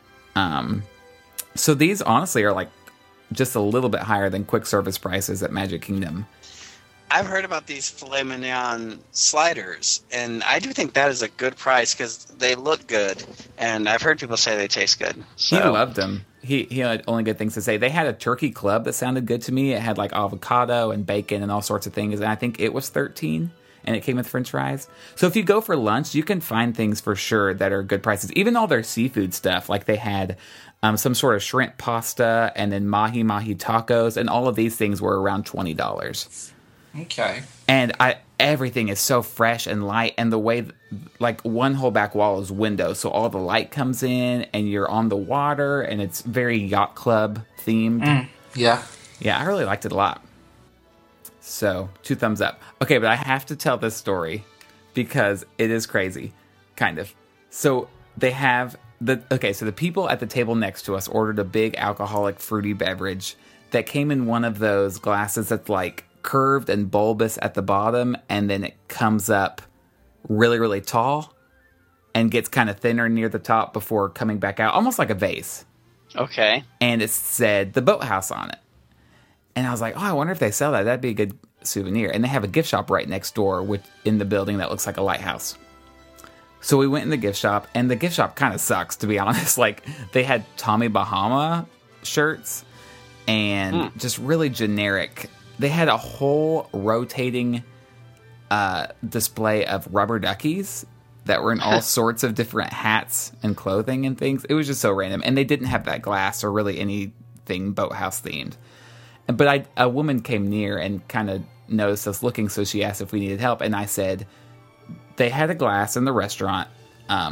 So these honestly are like just a little bit higher than quick service prices at Magic Kingdom. I've heard about these filet mignon sliders, and I do think that is a good price because they look good, and I've heard people say they taste good. So. He loved them. He had only good things to say. They had a turkey club that sounded good to me. It had like avocado and bacon and all sorts of things, and I think it was $13, and it came with French fries. So if you go for lunch, you can find things for sure that are good prices. Even all their seafood stuff, like they had some sort of shrimp pasta and then mahi tacos, and all of these things were around $20. Okay. And everything is so fresh and light, and the way, like, one whole back wall is windows, so all the light comes in, and you're on the water, and it's very yacht club themed. Yeah. Yeah, I really liked it a lot. So, 2 thumbs up. Okay, but I have to tell this story because it is crazy, kind of. So, they have so the people at the table next to us ordered a big alcoholic fruity beverage that came in one of those glasses that's like curved and bulbous at the bottom, and then it comes up really, really tall and gets kind of thinner near the top before coming back out, almost like a vase. Okay. And it said the Boathouse on it. And I was like, oh, I wonder if they sell that. That'd be a good souvenir. And they have a gift shop right next door in the building that looks like a lighthouse. So we went in the gift shop, and the gift shop kind of sucks, to be honest. Like, they had Tommy Bahama shirts and just really generic. They had a whole rotating display of rubber duckies that were in all sorts of different hats and clothing and things. It was just so random. And they didn't have that glass or really anything Boathouse themed. But a woman came near and kind of noticed us looking, so she asked if we needed help. And I said, they had a glass in the restaurant,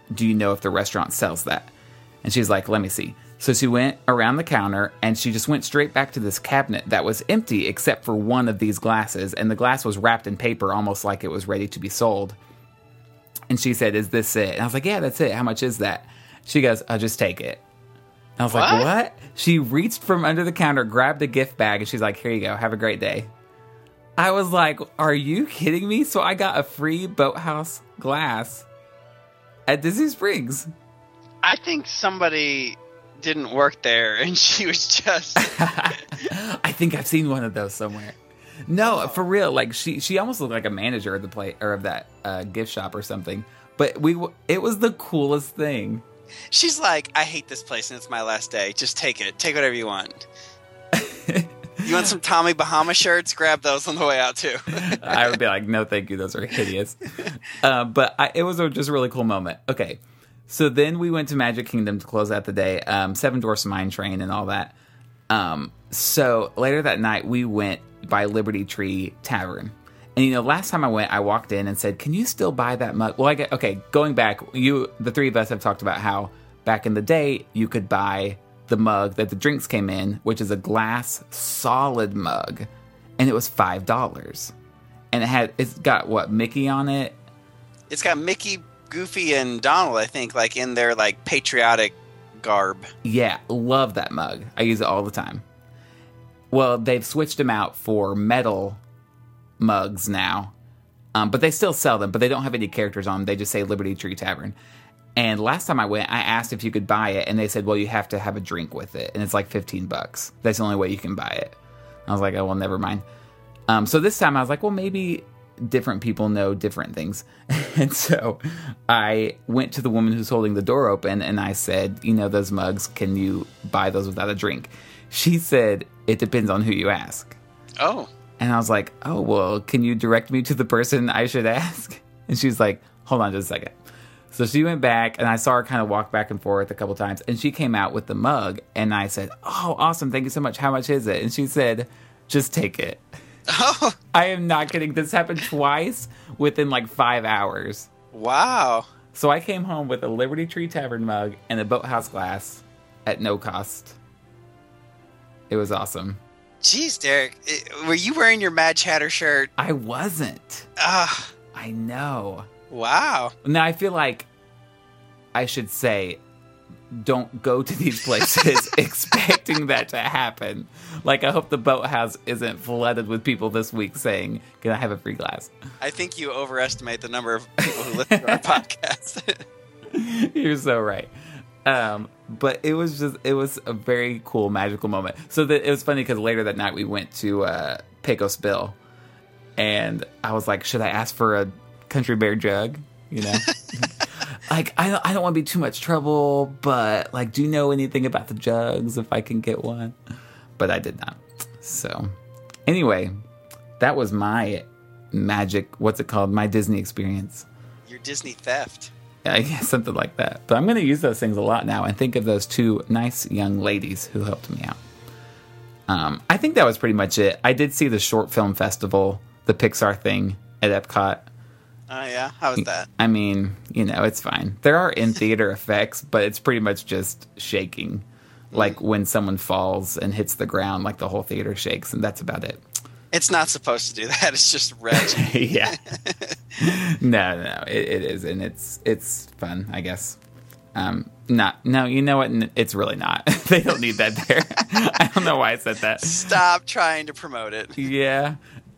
do you know if the restaurant sells that? And she's like, let me see. So she went around the counter, and she just went straight back to this cabinet that was empty except for one of these glasses. And the glass was wrapped in paper, almost like it was ready to be sold. And she said, is this it? And I was like, yeah, that's it. How much is that? She goes, I'll just take it. And I was like, what? She reached from under the counter, grabbed a gift bag, and she's like, here you go. Have a great day. I was like, are you kidding me? So I got a free Boathouse glass at Disney Springs. I think somebody didn't work there and she was just... I think I've seen one of those somewhere. No, for real. Like she almost looked like a manager of the or of that gift shop or something. But it was the coolest thing. She's like, I hate this place and it's my last day. Just take it. Take whatever you want. You want some Tommy Bahama shirts? Grab those on the way out too. I would be like, no, thank you. Those are hideous. But it was just a really cool moment. Okay. So then we went to Magic Kingdom to close out the day. Seven Dwarfs Mine Train and all that. So later that night, we went by Liberty Tree Tavern. And, last time I went, I walked in and said, can you still buy that mug? Well, going back, the three of us have talked about how back in the day, you could buy the mug that the drinks came in, which is a glass solid mug. And it was $5. And it's got, what, Mickey on it? It's got Mickey, Goofy, and Donald, I think, like in their like patriotic garb. Yeah, love that mug. I use it all the time. Well, they've switched them out for metal mugs now, but they still sell them, but they don't have any characters on them. They just say Liberty Tree Tavern. And last time I went, I asked if you could buy it, and they said, well, you have to have a drink with it, and it's like $15. That's the only way you can buy it. I was like, oh, well, never mind. So this time I was like, well, maybe different people know different things. And so I went to the woman who's holding the door open, and I said, those mugs, can you buy those without a drink? She said, it depends on who you ask. Oh. And I was like, oh, well, can you direct me to the person I should ask? And she's like, hold on just a second. So she went back, and I saw her kind of walk back and forth a couple times, and she came out with the mug, and I said, oh, awesome, thank you so much. How much is it? And she said, just take it. Oh. I am not kidding. This happened twice within like 5 hours. Wow. So I came home with a Liberty Tree Tavern mug and a Boathouse glass at no cost. It was awesome. Jeez, Derek, were you wearing your Mad Chatter shirt? I wasn't. Ah. I know. Wow. Now, I feel like I should say, don't go to these places expecting that to happen. Like, I hope the Boathouse isn't flooded with people this week saying, can I have a free glass? I think you overestimate the number of people who listen to our podcast. You're so right. But it was a very cool, magical moment. So it was funny because later that night we went to Pecos Bill, and I was like, should I ask for a Country Bear jug? Like, I don't want to be too much trouble, but like, do you know anything about the jugs if I can get one? But I did not. So anyway, that was my magic, what's it called? My Disney experience. Your Disney theft. Yeah, something like that. But I'm going to use those things a lot now and think of those two nice young ladies who helped me out. I think that was pretty much it. I did see the short film festival, the Pixar thing at Epcot. Oh, yeah? How was that? I mean, it's fine. There are in-theater effects, but it's pretty much just shaking. Like when someone falls and hits the ground, like the whole theater shakes, and that's about it. It's not supposed to do that. It's just red. Yeah. No, it is, and it's fun, I guess. No, you know what? It's really not. They don't need that there. I don't know why I said that. Stop trying to promote it. Yeah.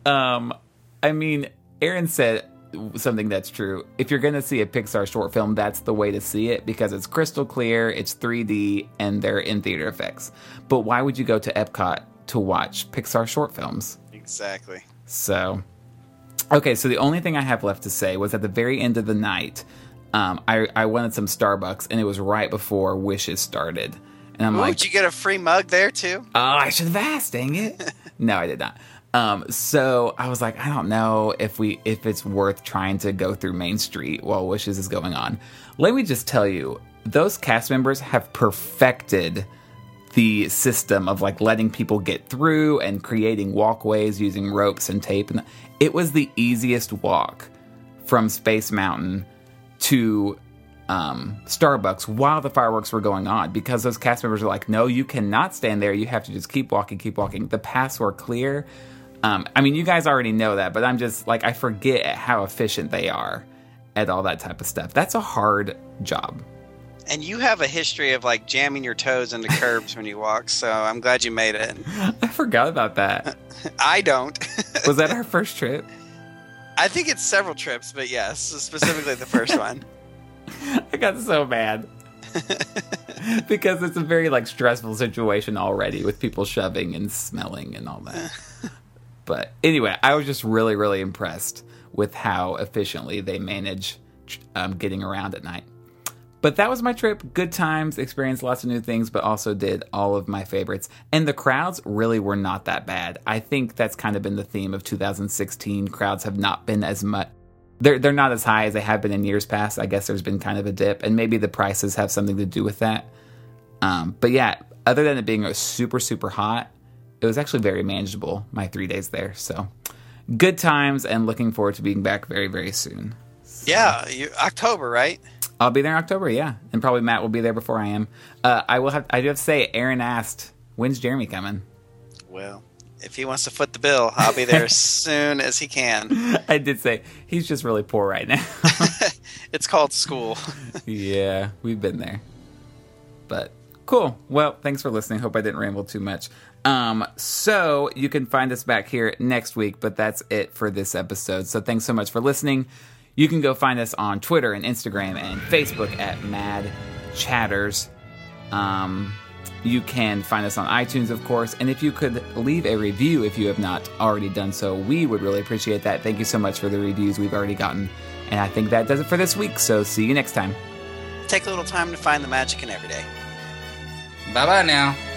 I mean, Aaron said something that's true. If you're going to see a Pixar short film, that's the way to see it because it's crystal clear, it's 3D, and they're in theater effects. But why would you go to Epcot to watch Pixar short films? Exactly. So, okay, so the only thing I have left to say was at the very end of the night, I wanted some Starbucks, and it was right before Wishes started. And I'm like, did you get a free mug there too? Oh, I should have asked, dang it. No, I did not. So I was like, I don't know if it's worth trying to go through Main Street while Wishes is going on. Let me just tell you, those cast members have perfected the system of like letting people get through and creating walkways using ropes and tape. And it was the easiest walk from Space Mountain to Starbucks while the fireworks were going on, because those cast members were like, no, you cannot stand there. You have to just keep walking. The paths were clear. I mean, you guys already know that, but I'm just like, I forget how efficient they are at all that type of stuff. That's a hard job. And you have a history of like jamming your toes into curbs when you walk, so I'm glad you made it. I forgot about that. I don't. Was that our first trip? I think it's several trips, but yes, specifically the first one. I got so mad. Because it's a very like stressful situation already with people shoving and smelling and all that. But anyway, I was just really, really impressed with how efficiently they manage getting around at night. But that was my trip. Good times, experienced lots of new things, but also did all of my favorites. And the crowds really were not that bad. I think that's kind of been the theme of 2016. Crowds have not been as much. They're not as high as they have been in years past. I guess there's been kind of a dip, and maybe the prices have something to do with that. But yeah, other than it being super, super hot, it was actually very manageable, my 3 days there. So good times, and looking forward to being back very, very soon. So, yeah, October, right? I'll be there in October, yeah. And probably Matt will be there before I am. I do have to say, Aaron asked, when's Jeremy coming? Well, if he wants to foot the bill, I'll be there as soon as he can. I did say, he's just really poor right now. It's called school. Yeah, we've been there. But cool. Well, thanks for listening. Hope I didn't ramble too much. So you can find us back here next week, but that's it for this episode. So thanks so much for listening. You can go find us on Twitter and Instagram and Facebook at Mad Chatters. You can find us on iTunes, of course. And if you could leave a review if you have not already done so, we would really appreciate that. Thank you so much for the reviews we've already gotten. And I think that does it for this week. So see you next time. Take a little time to find the magic in every day. Bye-bye now.